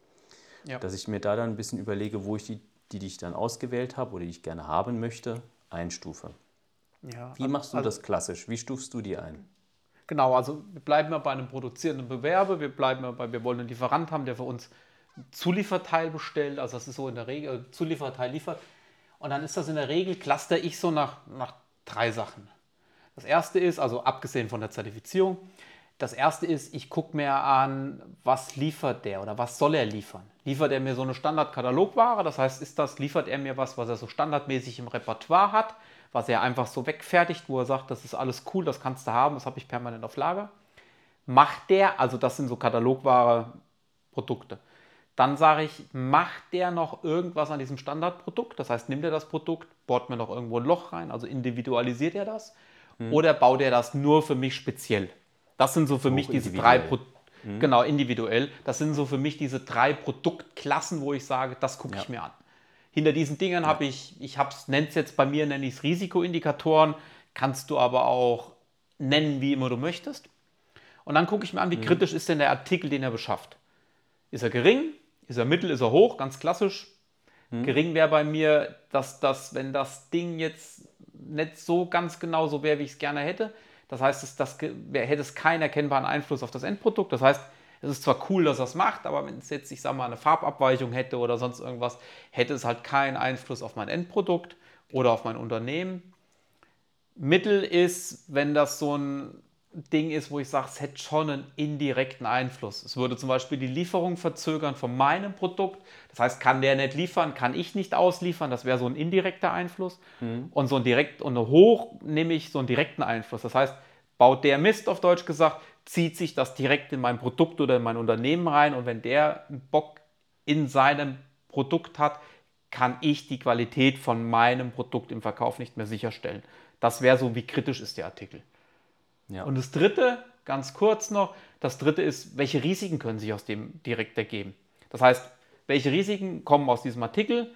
Ja. Dass ich mir da dann ein bisschen überlege, wo ich die, die, die ich dann ausgewählt habe oder die ich gerne haben möchte, einstufe. Ja, Wie machst du also, das klassisch? Wie stufst du die ein? Genau, also wir bleiben ja bei einem produzierenden Bewerber, wir bleiben ja bei, wir wollen einen Lieferant haben, der für uns ein Zulieferteil bestellt, also das ist so in der Regel, äh, Zulieferteil liefert. Und dann ist das in der Regel, cluster ich so nach, nach drei Sachen. Das erste ist, also abgesehen von der Zertifizierung, das erste ist, ich gucke mir an, was liefert der oder was soll er liefern. Liefert er mir so eine Standardkatalogware, das heißt, ist das, liefert er mir was, was er so standardmäßig im Repertoire hat, was er einfach so wegfertigt, wo er sagt, das ist alles cool, das kannst du haben, das habe ich permanent auf Lager. Macht der, also das sind so Katalogware-Produkte. Dann sage ich, macht der noch irgendwas an diesem Standardprodukt? Das heißt, nimmt er das Produkt, bohrt mir noch irgendwo ein Loch rein, also individualisiert er das? Hm. Oder baut er das nur für mich speziell? Das sind so für mich diese drei Produkte. Hm. Genau, individuell. Das sind so für mich diese drei Produktklassen, wo ich sage, das gucke ja. ich mir an. Hinter diesen Dingen ja. habe ich, ich nenne es jetzt bei mir, nenne ich es Risikoindikatoren, kannst du aber auch nennen, wie immer du möchtest. Und dann gucke ich mir an, wie hm. kritisch ist denn der Artikel, den er beschafft. Ist er gering? Ist er mittel? Ist er hoch? Ganz klassisch. Hm. Gering wäre bei mir, dass das, wenn das Ding jetzt nicht so ganz genau so wäre, wie ich es gerne hätte, das heißt, es, das, hätte es keinen erkennbaren Einfluss auf das Endprodukt. Das heißt, es ist zwar cool, dass er es macht, aber wenn es jetzt, ich sage mal, eine Farbabweichung hätte oder sonst irgendwas, hätte es halt keinen Einfluss auf mein Endprodukt oder auf mein Unternehmen. Mittel ist, wenn das so ein Ding ist, wo ich sage, es hätte schon einen indirekten Einfluss. Es würde zum Beispiel die Lieferung verzögern von meinem Produkt. Das heißt, kann der nicht liefern, kann ich nicht ausliefern. Das wäre so ein indirekter Einfluss. Mhm. Und so ein direkt und eine hoch nehme ich so einen direkten Einfluss. Das heißt, baut der Mist, auf Deutsch gesagt, zieht sich das direkt in mein Produkt oder in mein Unternehmen rein. Und wenn der einen Bock in seinem Produkt hat, kann ich die Qualität von meinem Produkt im Verkauf nicht mehr sicherstellen. Das wäre so, wie kritisch ist der Artikel. Ja. Und das dritte, ganz kurz noch, das dritte ist, welche Risiken können sich aus dem direkt ergeben? Das heißt, welche Risiken kommen aus diesem Artikel?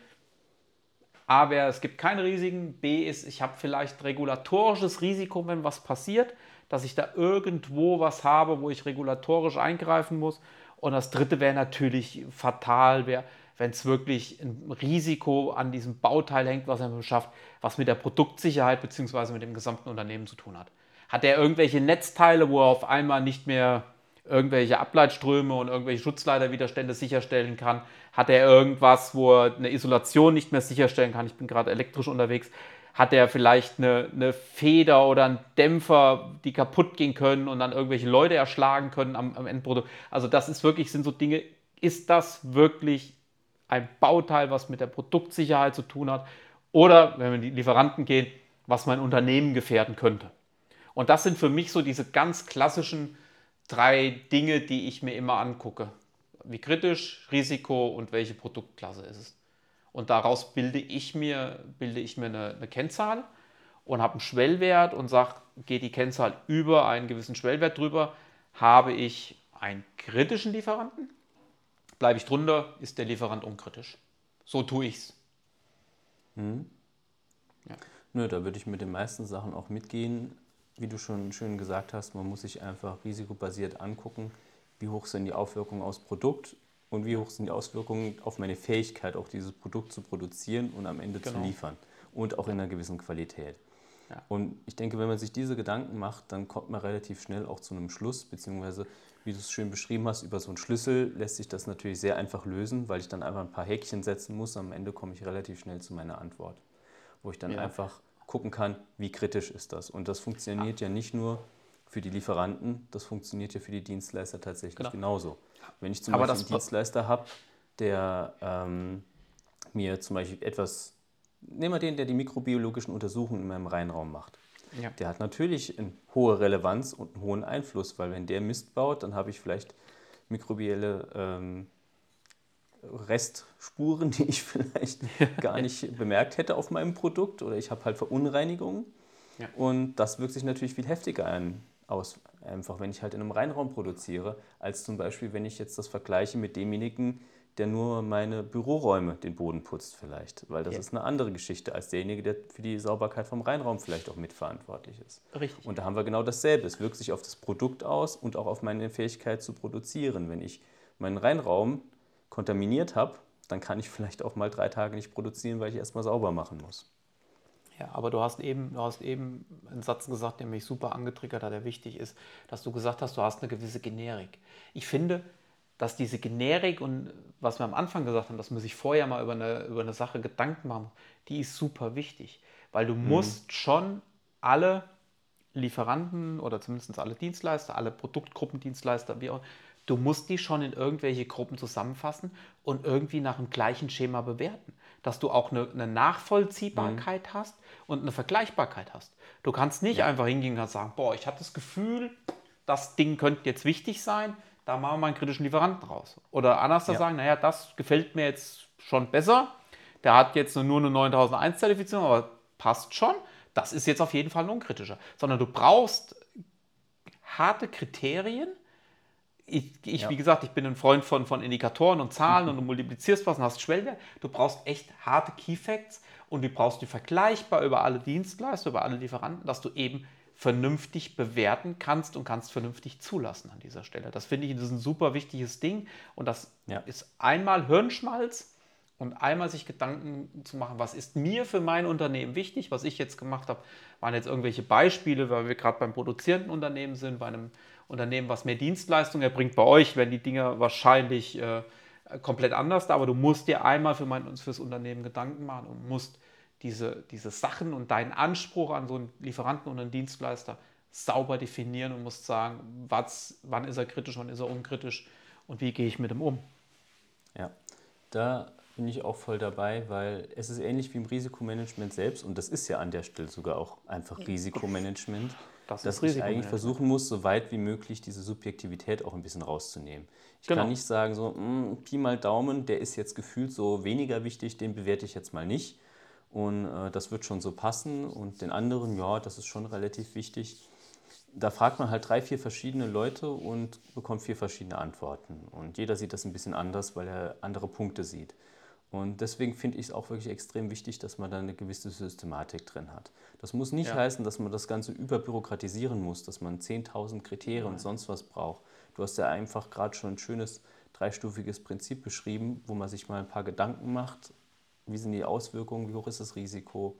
A wäre, es gibt keine Risiken. B ist, ich habe vielleicht regulatorisches Risiko, wenn was passiert, dass ich da irgendwo was habe, wo ich regulatorisch eingreifen muss. Und das dritte wäre natürlich fatal, wäre, wenn es wirklich ein Risiko an diesem Bauteil hängt, was er beschafft, was mit der Produktsicherheit bzw. mit dem gesamten Unternehmen zu tun hat. Hat er irgendwelche Netzteile, wo er auf einmal nicht mehr irgendwelche Ableitströme und irgendwelche Schutzleiterwiderstände sicherstellen kann? Hat er irgendwas, wo er eine Isolation nicht mehr sicherstellen kann? Ich bin gerade elektrisch unterwegs. Hat er vielleicht eine, eine Feder oder einen Dämpfer, die kaputt gehen können und dann irgendwelche Leute erschlagen können am, am Endprodukt? Also das ist wirklich, sind so Dinge, ist das wirklich ein Bauteil, was mit der Produktsicherheit zu tun hat? Oder, wenn wir in die Lieferanten gehen, was mein Unternehmen gefährden könnte? Und das sind für mich so diese ganz klassischen drei Dinge, die ich mir immer angucke. Wie kritisch, Risiko und welche Produktklasse ist es. Und daraus bilde ich mir, bilde ich mir eine, eine Kennzahl und habe einen Schwellwert und sage, geht die Kennzahl über einen gewissen Schwellwert drüber, habe ich einen kritischen Lieferanten. Bleibe ich drunter, ist der Lieferant unkritisch. So tue ich es. Hm. Ja. Nö, da würde ich mit den meisten Sachen auch mitgehen. Wie du schon schön gesagt hast, man muss sich einfach risikobasiert angucken, wie hoch sind die Auswirkungen aufs Produkt und wie hoch sind die Auswirkungen auf meine Fähigkeit, auch dieses Produkt zu produzieren und am Ende genau. zu liefern und auch in einer gewissen Qualität. Ja. Und ich denke, wenn man sich diese Gedanken macht, dann kommt man relativ schnell auch zu einem Schluss, beziehungsweise, wie du es schön beschrieben hast, über so einen Schlüssel lässt sich das natürlich sehr einfach lösen, weil ich dann einfach ein paar Häkchen setzen muss. Am Ende komme ich relativ schnell zu meiner Antwort, wo ich dann Ja. einfach gucken kann, wie kritisch ist das. Und das funktioniert ja, ja nicht nur für die Lieferanten, das funktioniert ja für die Dienstleister tatsächlich genau. genauso. Wenn ich zum Aber Beispiel einen Dienstleister habe, der ähm, mir zum Beispiel etwas, nehmen wir den, der die mikrobiologischen Untersuchungen in meinem Reinraum macht. Ja. Der hat natürlich eine hohe Relevanz und einen hohen Einfluss, weil wenn der Mist baut, dann habe ich vielleicht mikrobielle ähm, Restspuren, die ich vielleicht gar nicht bemerkt hätte auf meinem Produkt, oder ich habe halt Verunreinigungen. Ja. Und das wirkt sich natürlich viel heftiger ein, aus, einfach wenn ich halt in einem Reinraum produziere, als zum Beispiel, wenn ich jetzt das vergleiche mit demjenigen, der nur meine Büroräume den Boden putzt vielleicht, weil das ja. ist eine andere Geschichte als derjenige, der für die Sauberkeit vom Reinraum vielleicht auch mitverantwortlich ist. Richtig. Und da haben wir genau dasselbe. Es wirkt sich auf das Produkt aus und auch auf meine Fähigkeit zu produzieren. Wenn ich meinen Reinraum kontaminiert habe, dann kann ich vielleicht auch mal drei Tage nicht produzieren, weil ich erstmal sauber machen muss. Ja, aber du hast eben, du hast eben einen Satz gesagt, der mich super angetriggert hat, der wichtig ist, dass du gesagt hast, du hast eine gewisse Generik. Ich finde, dass diese Generik und was wir am Anfang gesagt haben, dass man sich vorher mal über eine, über eine Sache Gedanken machen muss, die ist super wichtig, weil du mhm. musst schon alle Lieferanten oder zumindest alle Dienstleister, alle Produktgruppendienstleister, wie auch, du musst die schon in irgendwelche Gruppen zusammenfassen und irgendwie nach dem gleichen Schema bewerten, dass du auch eine, eine Nachvollziehbarkeit mhm. hast und eine Vergleichbarkeit hast. Du kannst nicht ja. einfach hingehen und sagen, boah, ich habe das Gefühl, das Ding könnte jetzt wichtig sein, da machen wir mal einen kritischen Lieferanten raus. Oder anders ja. sagen, naja, das gefällt mir jetzt schon besser, der hat jetzt nur eine neuntausend eins Zertifizierung, aber passt schon, das ist jetzt auf jeden Fall ein unkritischer. Sondern du brauchst harte Kriterien. Ich, ich ja. wie gesagt, ich bin ein Freund von, von Indikatoren und Zahlen mhm. und du multiplizierst was und hast Schwellwert. Du brauchst echt harte Key Facts und du brauchst die vergleichbar über alle Dienstleister, über alle Lieferanten, dass du eben vernünftig bewerten kannst und kannst vernünftig zulassen an dieser Stelle. Das finde ich, das ist ein super wichtiges Ding und das ja. ist einmal Hirnschmalz und einmal sich Gedanken zu machen, was ist mir für mein Unternehmen wichtig, was ich jetzt gemacht habe, waren jetzt irgendwelche Beispiele, weil wir gerade beim produzierenden Unternehmen sind, bei einem Unternehmen, was mehr Dienstleistungen erbringt. Bei euch werden die Dinge wahrscheinlich äh, komplett anders da, aber du musst dir einmal für mein, fürs Unternehmen Gedanken machen und musst diese, diese Sachen und deinen Anspruch an so einen Lieferanten und einen Dienstleister sauber definieren und musst sagen, was, wann ist er kritisch, wann ist er unkritisch und wie gehe ich mit ihm um. Ja, da bin ich auch voll dabei, weil es ist ähnlich wie im Risikomanagement selbst und das ist ja an der Stelle sogar auch einfach Risikomanagement, das dass ich eigentlich versuchen muss, so weit wie möglich diese Subjektivität auch ein bisschen rauszunehmen. Ich genau. kann nicht sagen, so mh, Pi mal Daumen, der ist jetzt gefühlt so weniger wichtig, den bewerte ich jetzt mal nicht. Und äh, das wird schon so passen und den anderen, ja, das ist schon relativ wichtig. Da fragt man halt drei, vier verschiedene Leute und bekommt vier verschiedene Antworten. Und jeder sieht das ein bisschen anders, weil er andere Punkte sieht. Und deswegen finde ich es auch wirklich extrem wichtig, dass man da eine gewisse Systematik drin hat. Das muss nicht ja. heißen, dass man das Ganze überbürokratisieren muss, dass man zehntausend Kriterien Nein. und sonst was braucht. Du hast ja einfach gerade schon ein schönes dreistufiges Prinzip beschrieben, wo man sich mal ein paar Gedanken macht. Wie sind die Auswirkungen, wie hoch ist das Risiko,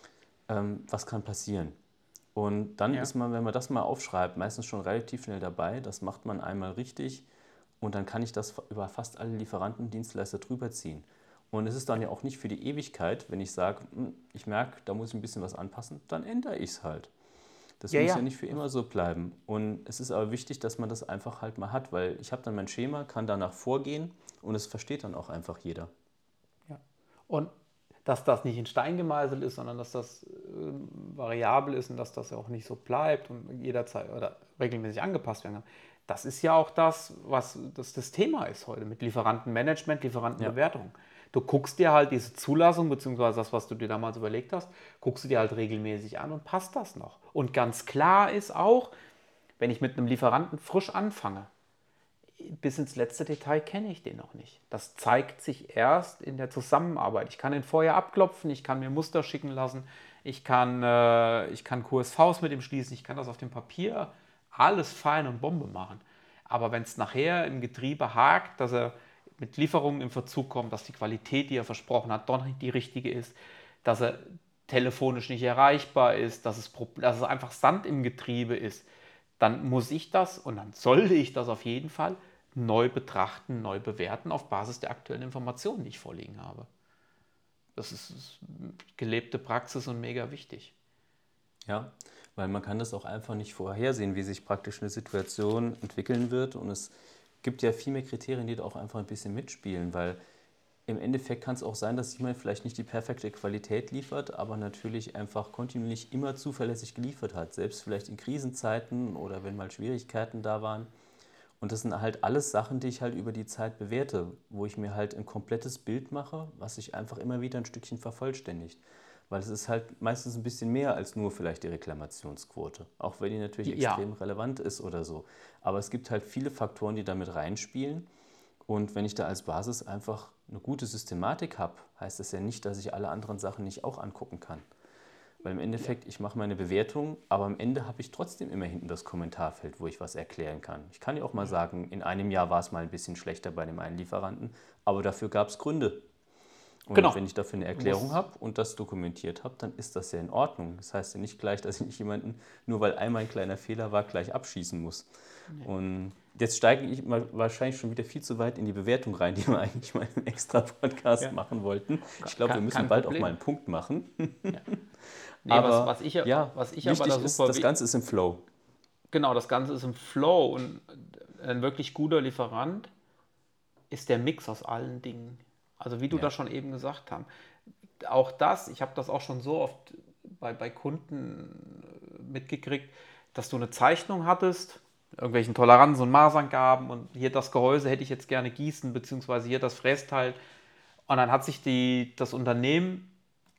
ähm, was kann passieren? Und dann ja. ist man, wenn man das mal aufschreibt, meistens schon relativ schnell dabei. Das macht man einmal richtig und dann kann ich das über fast alle Lieferanten und Dienstleister drüber ziehen. Und es ist dann ja auch nicht für die Ewigkeit, wenn ich sage, ich merke, da muss ich ein bisschen was anpassen, dann ändere ich es halt. Das ja, muss ja. ja nicht für immer so bleiben. Und es ist aber wichtig, dass man das einfach halt mal hat, weil ich habe dann mein Schema, kann danach vorgehen und es versteht dann auch einfach jeder. Und dass das nicht in Stein gemeißelt ist, sondern dass das äh, variabel ist und dass das ja auch nicht so bleibt und jederzeit oder regelmäßig angepasst werden kann. Das ist ja auch das, was das, das Thema ist heute mit Lieferantenmanagement, Lieferantenbewertung. Ja. Du guckst dir halt diese Zulassung, beziehungsweise das, was du dir damals überlegt hast, guckst du dir halt regelmäßig an und passt das noch. Und ganz klar ist auch, wenn ich mit einem Lieferanten frisch anfange, bis ins letzte Detail kenne ich den noch nicht. Das zeigt sich erst in der Zusammenarbeit. Ich kann den vorher abklopfen, ich kann mir Muster schicken lassen, ich kann, äh, ich kann Q S Vs mit ihm schließen, ich kann das auf dem Papier alles fein und Bombe machen. Aber wenn es nachher im Getriebe hakt, dass er mit Lieferungen in Verzug kommt, dass die Qualität, die er versprochen hat, doch nicht die richtige ist, dass er telefonisch nicht erreichbar ist, dass es, dass es einfach Sand im Getriebe ist, dann muss ich das und dann sollte ich das auf jeden Fall neu betrachten, neu bewerten auf Basis der aktuellen Informationen, die ich vorliegen habe. Das ist gelebte Praxis und mega wichtig. Ja, weil man kann das auch einfach nicht vorhersehen, wie sich praktisch eine Situation entwickeln wird. Und es gibt ja viel mehr Kriterien, die da auch einfach ein bisschen mitspielen, weil im Endeffekt kann es auch sein, dass jemand vielleicht nicht die perfekte Qualität liefert, aber natürlich einfach kontinuierlich immer zuverlässig geliefert hat, selbst vielleicht in Krisenzeiten oder wenn mal Schwierigkeiten da waren. Und das sind halt alles Sachen, die ich halt über die Zeit bewerte, wo ich mir halt ein komplettes Bild mache, was sich einfach immer wieder ein Stückchen vervollständigt. Weil es ist halt meistens ein bisschen mehr als nur vielleicht die Reklamationsquote, auch wenn die natürlich Ja. extrem relevant ist oder so. Aber es gibt halt viele Faktoren, die damit reinspielen. Und wenn ich da als Basis einfach eine gute Systematik habe, heißt das ja nicht, dass ich alle anderen Sachen nicht auch angucken kann. Weil im Endeffekt, ich mache meine Bewertung, aber am Ende habe ich trotzdem immer hinten das Kommentarfeld, wo ich was erklären kann. Ich kann ja auch mal sagen, in einem Jahr war es mal ein bisschen schlechter bei dem einen Lieferanten, aber dafür gab es Gründe. Und Genau. wenn ich dafür eine Erklärung habe und das dokumentiert habe, dann ist das ja in Ordnung. Das heißt ja nicht gleich, dass ich jemanden, nur weil einmal ein kleiner Fehler war, gleich abschießen muss. Nee. Und jetzt steige ich mal wahrscheinlich schon wieder viel zu weit in die Bewertung rein, die wir eigentlich mal einen extra Podcast ja. machen wollten. Ich glaube, wir müssen bald Problem. auch mal einen Punkt machen. Ja. Nee, aber was, was ich, ja, was ich wichtig aber da ist, super das Ganze ist im Flow. Genau, das Ganze ist im Flow und ein wirklich guter Lieferant ist der Mix aus allen Dingen. Also wie du ja. das schon eben gesagt hast. Auch das, ich habe das auch schon so oft bei, bei Kunden mitgekriegt, dass du eine Zeichnung hattest, irgendwelchen Toleranzen- und Maßangaben und hier das Gehäuse hätte ich jetzt gerne gießen, beziehungsweise hier das Frästeil. Und dann hat sich die, das Unternehmen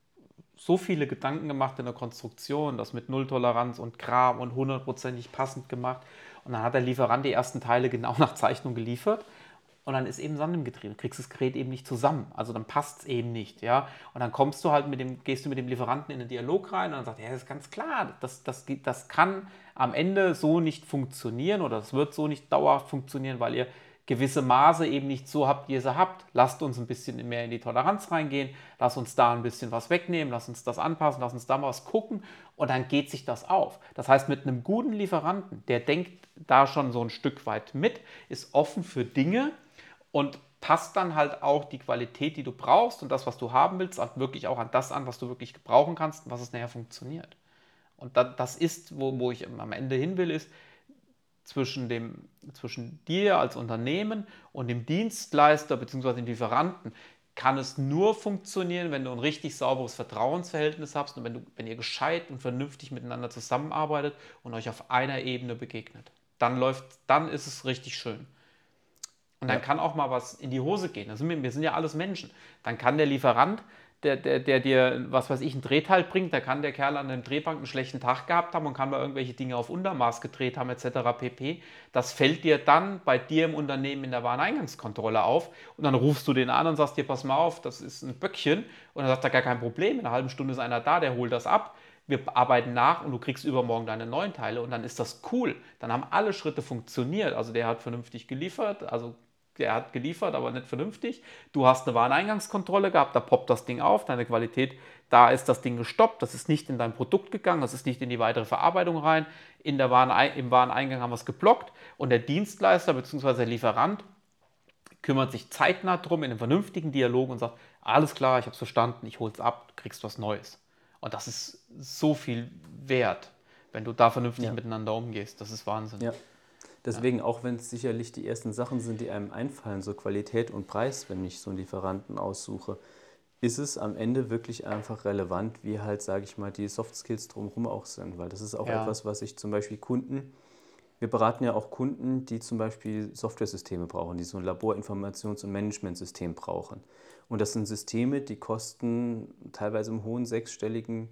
so viele Gedanken gemacht in der Konstruktion, das mit Nulltoleranz und Kram und hundertprozentig passend gemacht. Und dann hat der Lieferant die ersten Teile genau nach Zeichnung geliefert. Und dann ist eben Sand im Getriebe. Du kriegst das Gerät eben nicht zusammen. Also dann passt es eben nicht. Ja? Und dann kommst du halt mit dem, gehst du mit dem Lieferanten in den Dialog rein und dann sagt er, ja, das ist ganz klar, das, das, das kann am Ende so nicht funktionieren oder das wird so nicht dauerhaft funktionieren, weil ihr gewisse Maße eben nicht so habt, wie ihr sie habt. Lasst uns ein bisschen mehr in die Toleranz reingehen, lasst uns da ein bisschen was wegnehmen, lasst uns das anpassen, lasst uns da mal was gucken und dann geht sich das auf. Das heißt, mit einem guten Lieferanten, der denkt da schon so ein Stück weit mit, ist offen für Dinge und passt dann halt auch die Qualität, die du brauchst und das, was du haben willst, auch wirklich auch an das an, was du wirklich gebrauchen kannst und was es nachher funktioniert. Und das ist, wo, wo ich am Ende hin will, ist, Zwischen, dem, zwischen dir als Unternehmen und dem Dienstleister bzw. dem Lieferanten kann es nur funktionieren, wenn du ein richtig sauberes Vertrauensverhältnis hast und wenn, du, wenn ihr gescheit und vernünftig miteinander zusammenarbeitet und euch auf einer Ebene begegnet. Dann, läuft, dann ist es richtig schön. Und dann ja. kann auch mal was in die Hose gehen. Das sind wir, wir sind ja alles Menschen. Dann kann der Lieferant, der, der, der dir, was weiß ich, ein Drehteil bringt, da kann der Kerl an der Drehbank einen schlechten Tag gehabt haben und kann mal irgendwelche Dinge auf Untermaß gedreht haben, et cetera pp. Das fällt dir dann bei dir im Unternehmen in der Wareneingangskontrolle auf und dann rufst du den an und sagst dir, pass mal auf, das ist ein Böckchen. Und dann sagt er, gar kein Problem, in einer halben Stunde ist einer da, der holt das ab. Wir arbeiten nach und du kriegst übermorgen deine neuen Teile und dann ist das cool. Dann haben alle Schritte funktioniert. Also der hat vernünftig geliefert, also der hat geliefert, aber nicht vernünftig. Du hast eine Wareneingangskontrolle gehabt, da poppt das Ding auf, deine Qualität, da ist das Ding gestoppt, das ist nicht in dein Produkt gegangen, das ist nicht in die weitere Verarbeitung rein. In der Waren, im Wareneingang haben wir es geblockt und der Dienstleister bzw. der Lieferant kümmert sich zeitnah drum in einem vernünftigen Dialog und sagt, alles klar, ich habe es verstanden, ich hole es ab, du kriegst was Neues. Und das ist so viel wert, wenn du da vernünftig ja. miteinander umgehst. Das ist Wahnsinn. Ja. Deswegen, ja. auch wenn es sicherlich die ersten Sachen sind, die einem einfallen, so Qualität und Preis, wenn ich so einen Lieferanten aussuche, ist es am Ende wirklich einfach relevant, wie halt, sage ich mal, die Soft Skills drumherum auch sind. Weil das ist auch ja. etwas, was ich zum Beispiel Kunden, wir beraten ja auch Kunden, die zum Beispiel Software-Systeme brauchen, die so ein Laborinformations- und Managementsystem brauchen. Und das sind Systeme, die kosten teilweise im hohen sechsstelligen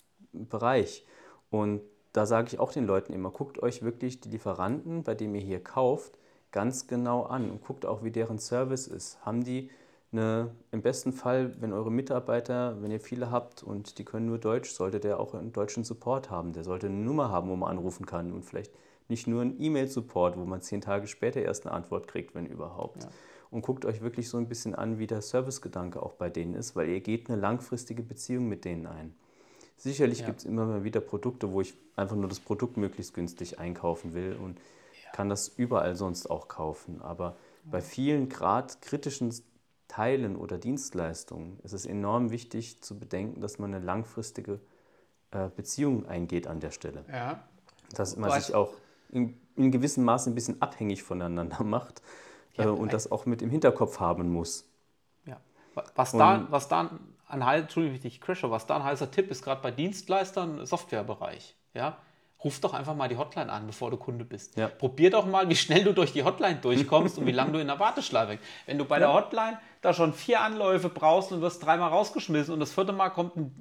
Bereich. Und da sage ich auch den Leuten immer, guckt euch wirklich die Lieferanten, bei denen ihr hier kauft, ganz genau an und guckt auch, wie deren Service ist. Haben die eine, im besten Fall, wenn eure Mitarbeiter, wenn ihr viele habt und die können nur Deutsch, sollte der auch einen deutschen Support haben. Der sollte eine Nummer haben, wo man anrufen kann und vielleicht nicht nur einen E-Mail-Support, wo man zehn Tage später erst eine Antwort kriegt, wenn überhaupt. Ja. Und guckt euch wirklich so ein bisschen an, wie der Servicegedanke auch bei denen ist, weil ihr geht eine langfristige Beziehung mit denen ein. Sicherlich Ja. gibt es immer mal wieder Produkte, wo ich einfach nur das Produkt möglichst günstig einkaufen will und kann das überall sonst auch kaufen. Aber bei vielen gerade kritischen Teilen oder Dienstleistungen ist es enorm wichtig zu bedenken, dass man eine langfristige äh, Beziehung eingeht an der Stelle. Ja. Dass man Weißt- sich auch in, in gewissem Maße ein bisschen abhängig voneinander macht äh, Ja, und ein- das auch mit im Hinterkopf haben muss. Ja. Was Und- da, was da ein, heiß- Entschuldigung, ich dich crashe, was da ein heißer Tipp ist, gerade bei Dienstleistern im Softwarebereich, ja, ruf doch einfach mal die Hotline an, bevor du Kunde bist. Ja. Probier doch mal, wie schnell du durch die Hotline durchkommst und wie lange du in der Warteschleife hängst. Wenn du bei der Hotline da schon vier Anläufe brauchst und wirst dreimal rausgeschmissen und das vierte Mal kommt ein,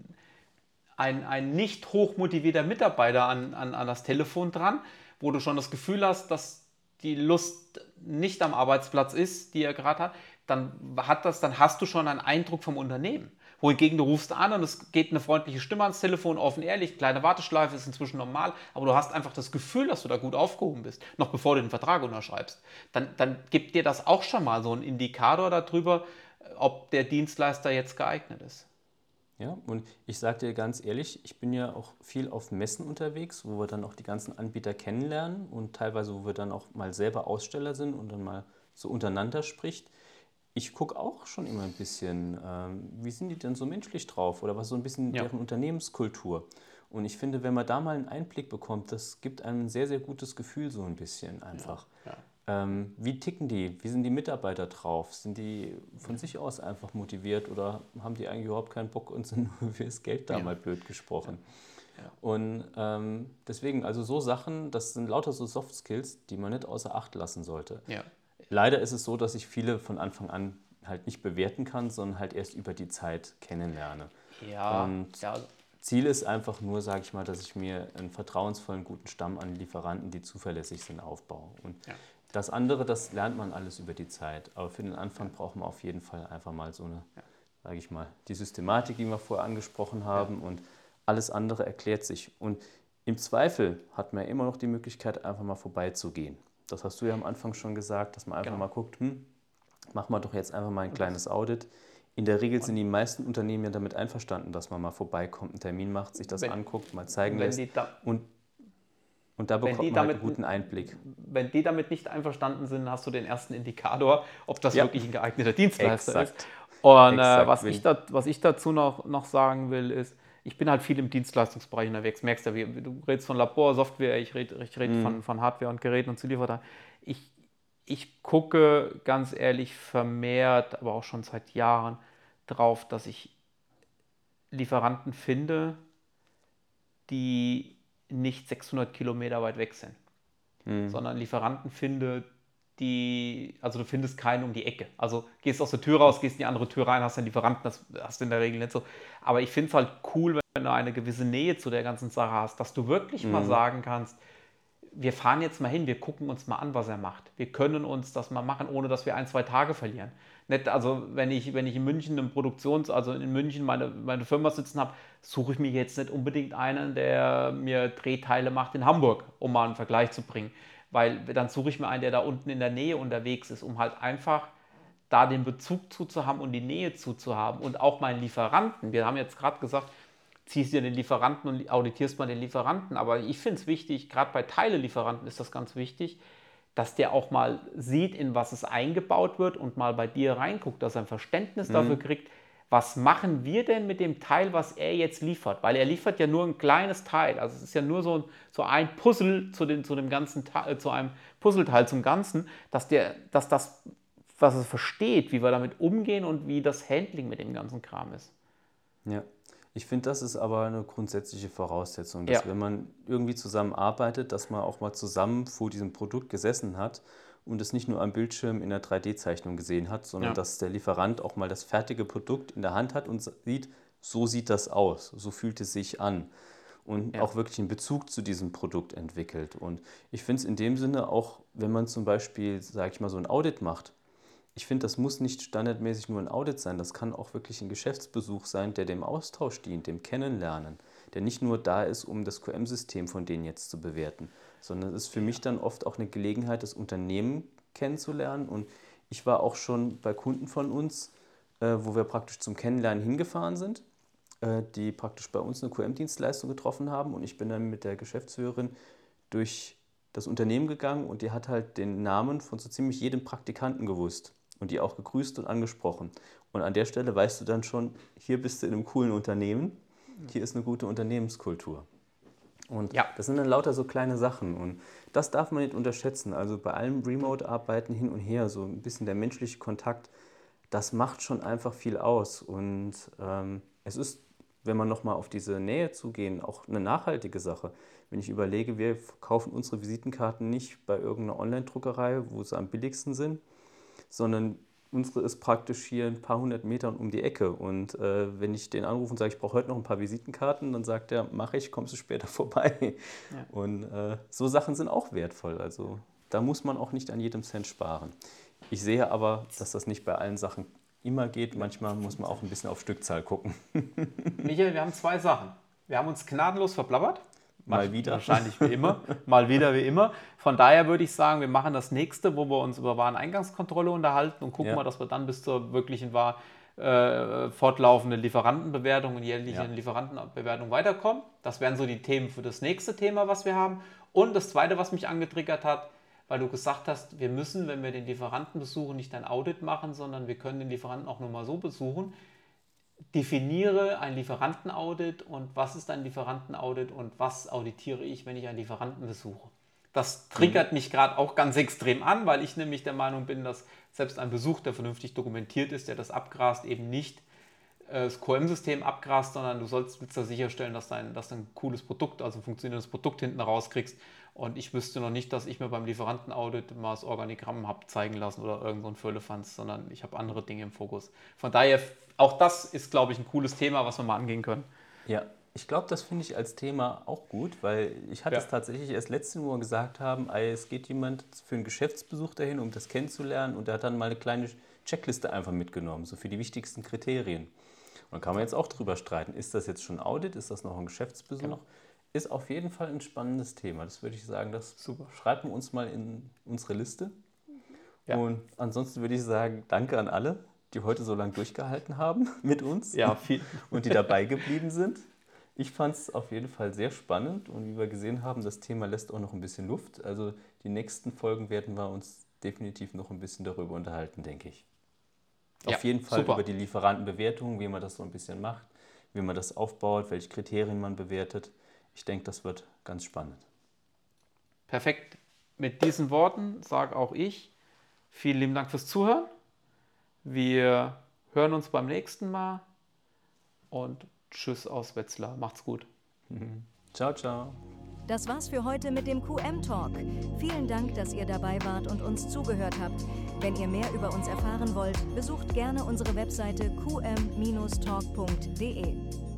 ein, ein nicht hochmotivierter Mitarbeiter an, an, an das Telefon dran, wo du schon das Gefühl hast, dass die Lust nicht am Arbeitsplatz ist, die er gerade hat, dann hat das, dann hast du schon einen Eindruck vom Unternehmen. Wohingegen du rufst an und es geht eine freundliche Stimme ans Telefon, offen ehrlich, kleine Warteschleife ist inzwischen normal, aber du hast einfach das Gefühl, dass du da gut aufgehoben bist, noch bevor du den Vertrag unterschreibst. Dann, dann gibt dir das auch schon mal so einen Indikator darüber, ob der Dienstleister jetzt geeignet ist. Ja, und ich sage dir ganz ehrlich, ich bin ja auch viel auf Messen unterwegs, wo wir dann auch die ganzen Anbieter kennenlernen und teilweise, wo wir dann auch mal selber Aussteller sind und dann mal so untereinander spricht. Ich gucke auch schon immer ein bisschen, ähm, wie sind die denn so menschlich drauf oder was so ein bisschen Ja. deren Unternehmenskultur. Und ich finde, wenn man da mal einen Einblick bekommt, das gibt einem ein sehr, sehr gutes Gefühl so ein bisschen einfach. Ja. Ähm, wie ticken die? Wie sind die Mitarbeiter drauf? Sind die von sich aus einfach motiviert oder haben die eigentlich überhaupt keinen Bock und sind nur fürs Geld da, Ja. mal blöd gesprochen? Ja. Ja. Und ähm, deswegen, also so Sachen, das sind lauter so Soft Skills, die man nicht außer Acht lassen sollte. Ja. Leider ist es so, dass ich viele von Anfang an halt nicht bewerten kann, sondern halt erst über die Zeit kennenlerne. Ja, Und ja, Ziel ist einfach nur, sage ich mal, dass ich mir einen vertrauensvollen, guten Stamm an Lieferanten, die zuverlässig sind, aufbaue. Und Ja. das andere, das lernt man alles über die Zeit. Aber für den Anfang braucht man auf jeden Fall einfach mal so eine, Ja. sage ich mal, die Systematik, die wir vorher angesprochen haben. Und alles andere erklärt sich. Und im Zweifel hat man immer noch die Möglichkeit, einfach mal vorbeizugehen. Das hast du ja am Anfang schon gesagt, dass man einfach Genau. mal guckt, hm, machen wir doch jetzt einfach mal ein kleines Audit. In der Regel sind die meisten Unternehmen ja damit einverstanden, dass man mal vorbeikommt, einen Termin macht, sich das Wenn- anguckt, mal zeigen wenn lässt. die da, Und, und da Wenn bekommt die man halt einen damit- guten Einblick. wenn die damit nicht einverstanden sind, hast du den ersten Indikator, ob das Ja. wirklich ein geeigneter Dienstleister Exakt. ist. Und äh, Exakt. was, Wenn- ich da, was ich dazu noch, noch sagen will, ist, ich bin halt viel im Dienstleistungsbereich unterwegs. Merkst du, wie, du redest von Labor, Software, ich rede ich red Mhm. von, von Hardware und Geräten und Zulieferern. Ich, ich gucke ganz ehrlich vermehrt, aber auch schon seit Jahren drauf, dass ich Lieferanten finde, die nicht sechshundert Kilometer weit weg sind, Mhm. sondern Lieferanten finde, die, also du findest keinen um die Ecke. Also gehst aus der Tür raus, gehst in die andere Tür rein, hast einen Lieferanten, das hast du in der Regel nicht so. Aber ich finde es halt cool, wenn du eine gewisse Nähe zu der ganzen Sache hast, dass du wirklich mal sagen kannst, wir fahren jetzt mal hin, wir gucken uns mal an, was er macht. Wir können uns das mal machen, ohne dass wir ein, zwei Tage verlieren. Nicht, also wenn ich, wenn ich in München einen Produktions-, also in München meine, meine Firma sitzen habe, suche ich mir jetzt nicht unbedingt einen, der mir Drehteile macht in Hamburg, um mal einen Vergleich zu bringen. Weil dann suche ich mir einen, der da unten in der Nähe unterwegs ist, um halt einfach da den Bezug zu, zu haben und die Nähe zu, zu haben. Und auch meinen Lieferanten. Wir haben jetzt gerade gesagt, ziehst dir den Lieferanten und auditierst mal den Lieferanten. Aber ich finde es wichtig, gerade bei Teilelieferanten ist das ganz wichtig, dass der auch mal sieht, in was es eingebaut wird und mal bei dir reinguckt, dass er ein Verständnis dafür kriegt, was machen wir denn mit dem Teil, was er jetzt liefert? Weil er liefert ja nur ein kleines Teil. Also es ist ja nur so ein, so ein Puzzle zu, den, zu dem ganzen Teil, zu einem Puzzleteil zum Ganzen, dass, der, dass das, was er versteht, wie wir damit umgehen und wie das Handling mit dem ganzen Kram ist. Ja, ich finde, das ist aber eine grundsätzliche Voraussetzung, dass Ja. wenn man irgendwie zusammenarbeitet, dass man auch mal zusammen vor diesem Produkt gesessen hat und es nicht nur am Bildschirm in der drei D-Zeichnung gesehen hat, sondern Ja. dass der Lieferant auch mal das fertige Produkt in der Hand hat und sieht, so sieht das aus, so fühlt es sich an und Ja. auch wirklich einen Bezug zu diesem Produkt entwickelt. Und ich finde es in dem Sinne auch, wenn man zum Beispiel, sage ich mal, so ein Audit macht, ich finde, das muss nicht standardmäßig nur ein Audit sein, das kann auch wirklich ein Geschäftsbesuch sein, der dem Austausch dient, dem Kennenlernen, der nicht nur da ist, um das Q M-System von denen jetzt zu bewerten, sondern es ist für mich dann oft auch eine Gelegenheit, das Unternehmen kennenzulernen. Und ich war auch schon bei Kunden von uns, äh, wo wir praktisch zum Kennenlernen hingefahren sind. äh, die praktisch bei uns eine Q M-Dienstleistung getroffen haben und ich bin dann mit der Geschäftsführerin durch das Unternehmen gegangen und die hat halt den Namen von so ziemlich jedem Praktikanten gewusst und die auch gegrüßt und angesprochen. Und an der Stelle weißt du dann schon, hier bist du in einem coolen Unternehmen, hier ist eine gute Unternehmenskultur. Und ja. das sind dann lauter so kleine Sachen und das darf man nicht unterschätzen. Also bei allem Remote-Arbeiten hin und her, so ein bisschen der menschliche Kontakt, das macht schon einfach viel aus. Und ähm, es ist, wenn man nochmal auf diese Nähe zugehen, auch eine nachhaltige Sache. Wenn ich überlege, wir kaufen unsere Visitenkarten nicht bei irgendeiner Online-Druckerei, wo sie am billigsten sind, sondern unsere ist praktisch hier ein paar hundert Metern um die Ecke. Und äh, wenn ich den anrufe und sage, ich brauche heute noch ein paar Visitenkarten, dann sagt er, mache ich, kommst du später vorbei. Ja. Und äh, so Sachen sind auch wertvoll. Also da muss man auch nicht an jedem Cent sparen. Ich sehe aber, dass das nicht bei allen Sachen immer geht. Manchmal muss man auch ein bisschen auf Stückzahl gucken. Michael, wir haben zwei Sachen. Wir haben uns gnadenlos verplappert. Mal wieder. Wahrscheinlich wie immer. Mal wieder wie immer. Von daher würde ich sagen, wir machen das nächste, wo wir uns über Wareneingangskontrolle unterhalten und gucken ja. mal, dass wir dann bis zur wirklichen war, äh, fortlaufenden Lieferantenbewertung und jährlichen ja. Lieferantenbewertung weiterkommen. Das wären so die Themen für das nächste Thema, was wir haben. Und das Zweite, was mich angetriggert hat, weil du gesagt hast, wir müssen, wenn wir den Lieferanten besuchen, nicht ein Audit machen, sondern wir können den Lieferanten auch nur mal so besuchen. Definiere ein Lieferantenaudit und was ist ein Lieferantenaudit und was auditiere ich, wenn ich einen Lieferanten besuche. Das triggert mhm. mich gerade auch ganz extrem an, weil ich nämlich der Meinung bin, dass selbst ein Besuch, der vernünftig dokumentiert ist, der das abgrast, eben nicht äh, das Q M-System abgrast, sondern du sollst da sicherstellen, dass, dein, dass du ein cooles Produkt, also ein funktionierendes Produkt hinten rauskriegst. Und ich wüsste noch nicht, dass ich mir beim Lieferantenaudit mal das Organigramm habe zeigen lassen oder irgend so ein Firlefanz, sondern ich habe andere Dinge im Fokus. Von daher, auch das ist, glaube ich, ein cooles Thema, was wir mal angehen können. Ja, ich glaube, das finde ich als Thema auch gut, weil ich hatte ja. es tatsächlich erst letzte Woche gesagt haben, es geht jemand für einen Geschäftsbesuch dahin, um das kennenzulernen und der hat dann mal eine kleine Checkliste einfach mitgenommen, so für die wichtigsten Kriterien. Und dann kann man jetzt auch drüber streiten, ist das jetzt schon Audit, ist das noch ein Geschäftsbesuch? Genau. Ist auf jeden Fall ein spannendes Thema. Das würde ich sagen, das Super. Schreiben wir uns mal in unsere Liste. Ja. Und ansonsten würde ich sagen, danke an alle, die heute so lange durchgehalten haben mit uns ja, viel. und die dabei geblieben sind. Ich fand es auf jeden Fall sehr spannend und wie wir gesehen haben, das Thema lässt auch noch ein bisschen Luft. Also die nächsten Folgen werden wir uns definitiv noch ein bisschen darüber unterhalten, denke ich. Ja, auf jeden Fall super. Über die Lieferantenbewertung, wie man das so ein bisschen macht, wie man das aufbaut, welche Kriterien man bewertet. Ich denke, das wird ganz spannend. Perfekt. Mit diesen Worten sage auch ich vielen lieben Dank fürs Zuhören. Wir hören uns beim nächsten Mal und tschüss aus Wetzlar. Macht's gut. Ciao, ciao. Das war's für heute mit dem Q M-Talk. Vielen Dank, dass ihr dabei wart und uns zugehört habt. Wenn ihr mehr über uns erfahren wollt, besucht gerne unsere Webseite q m Bindestrich talk punkt d e.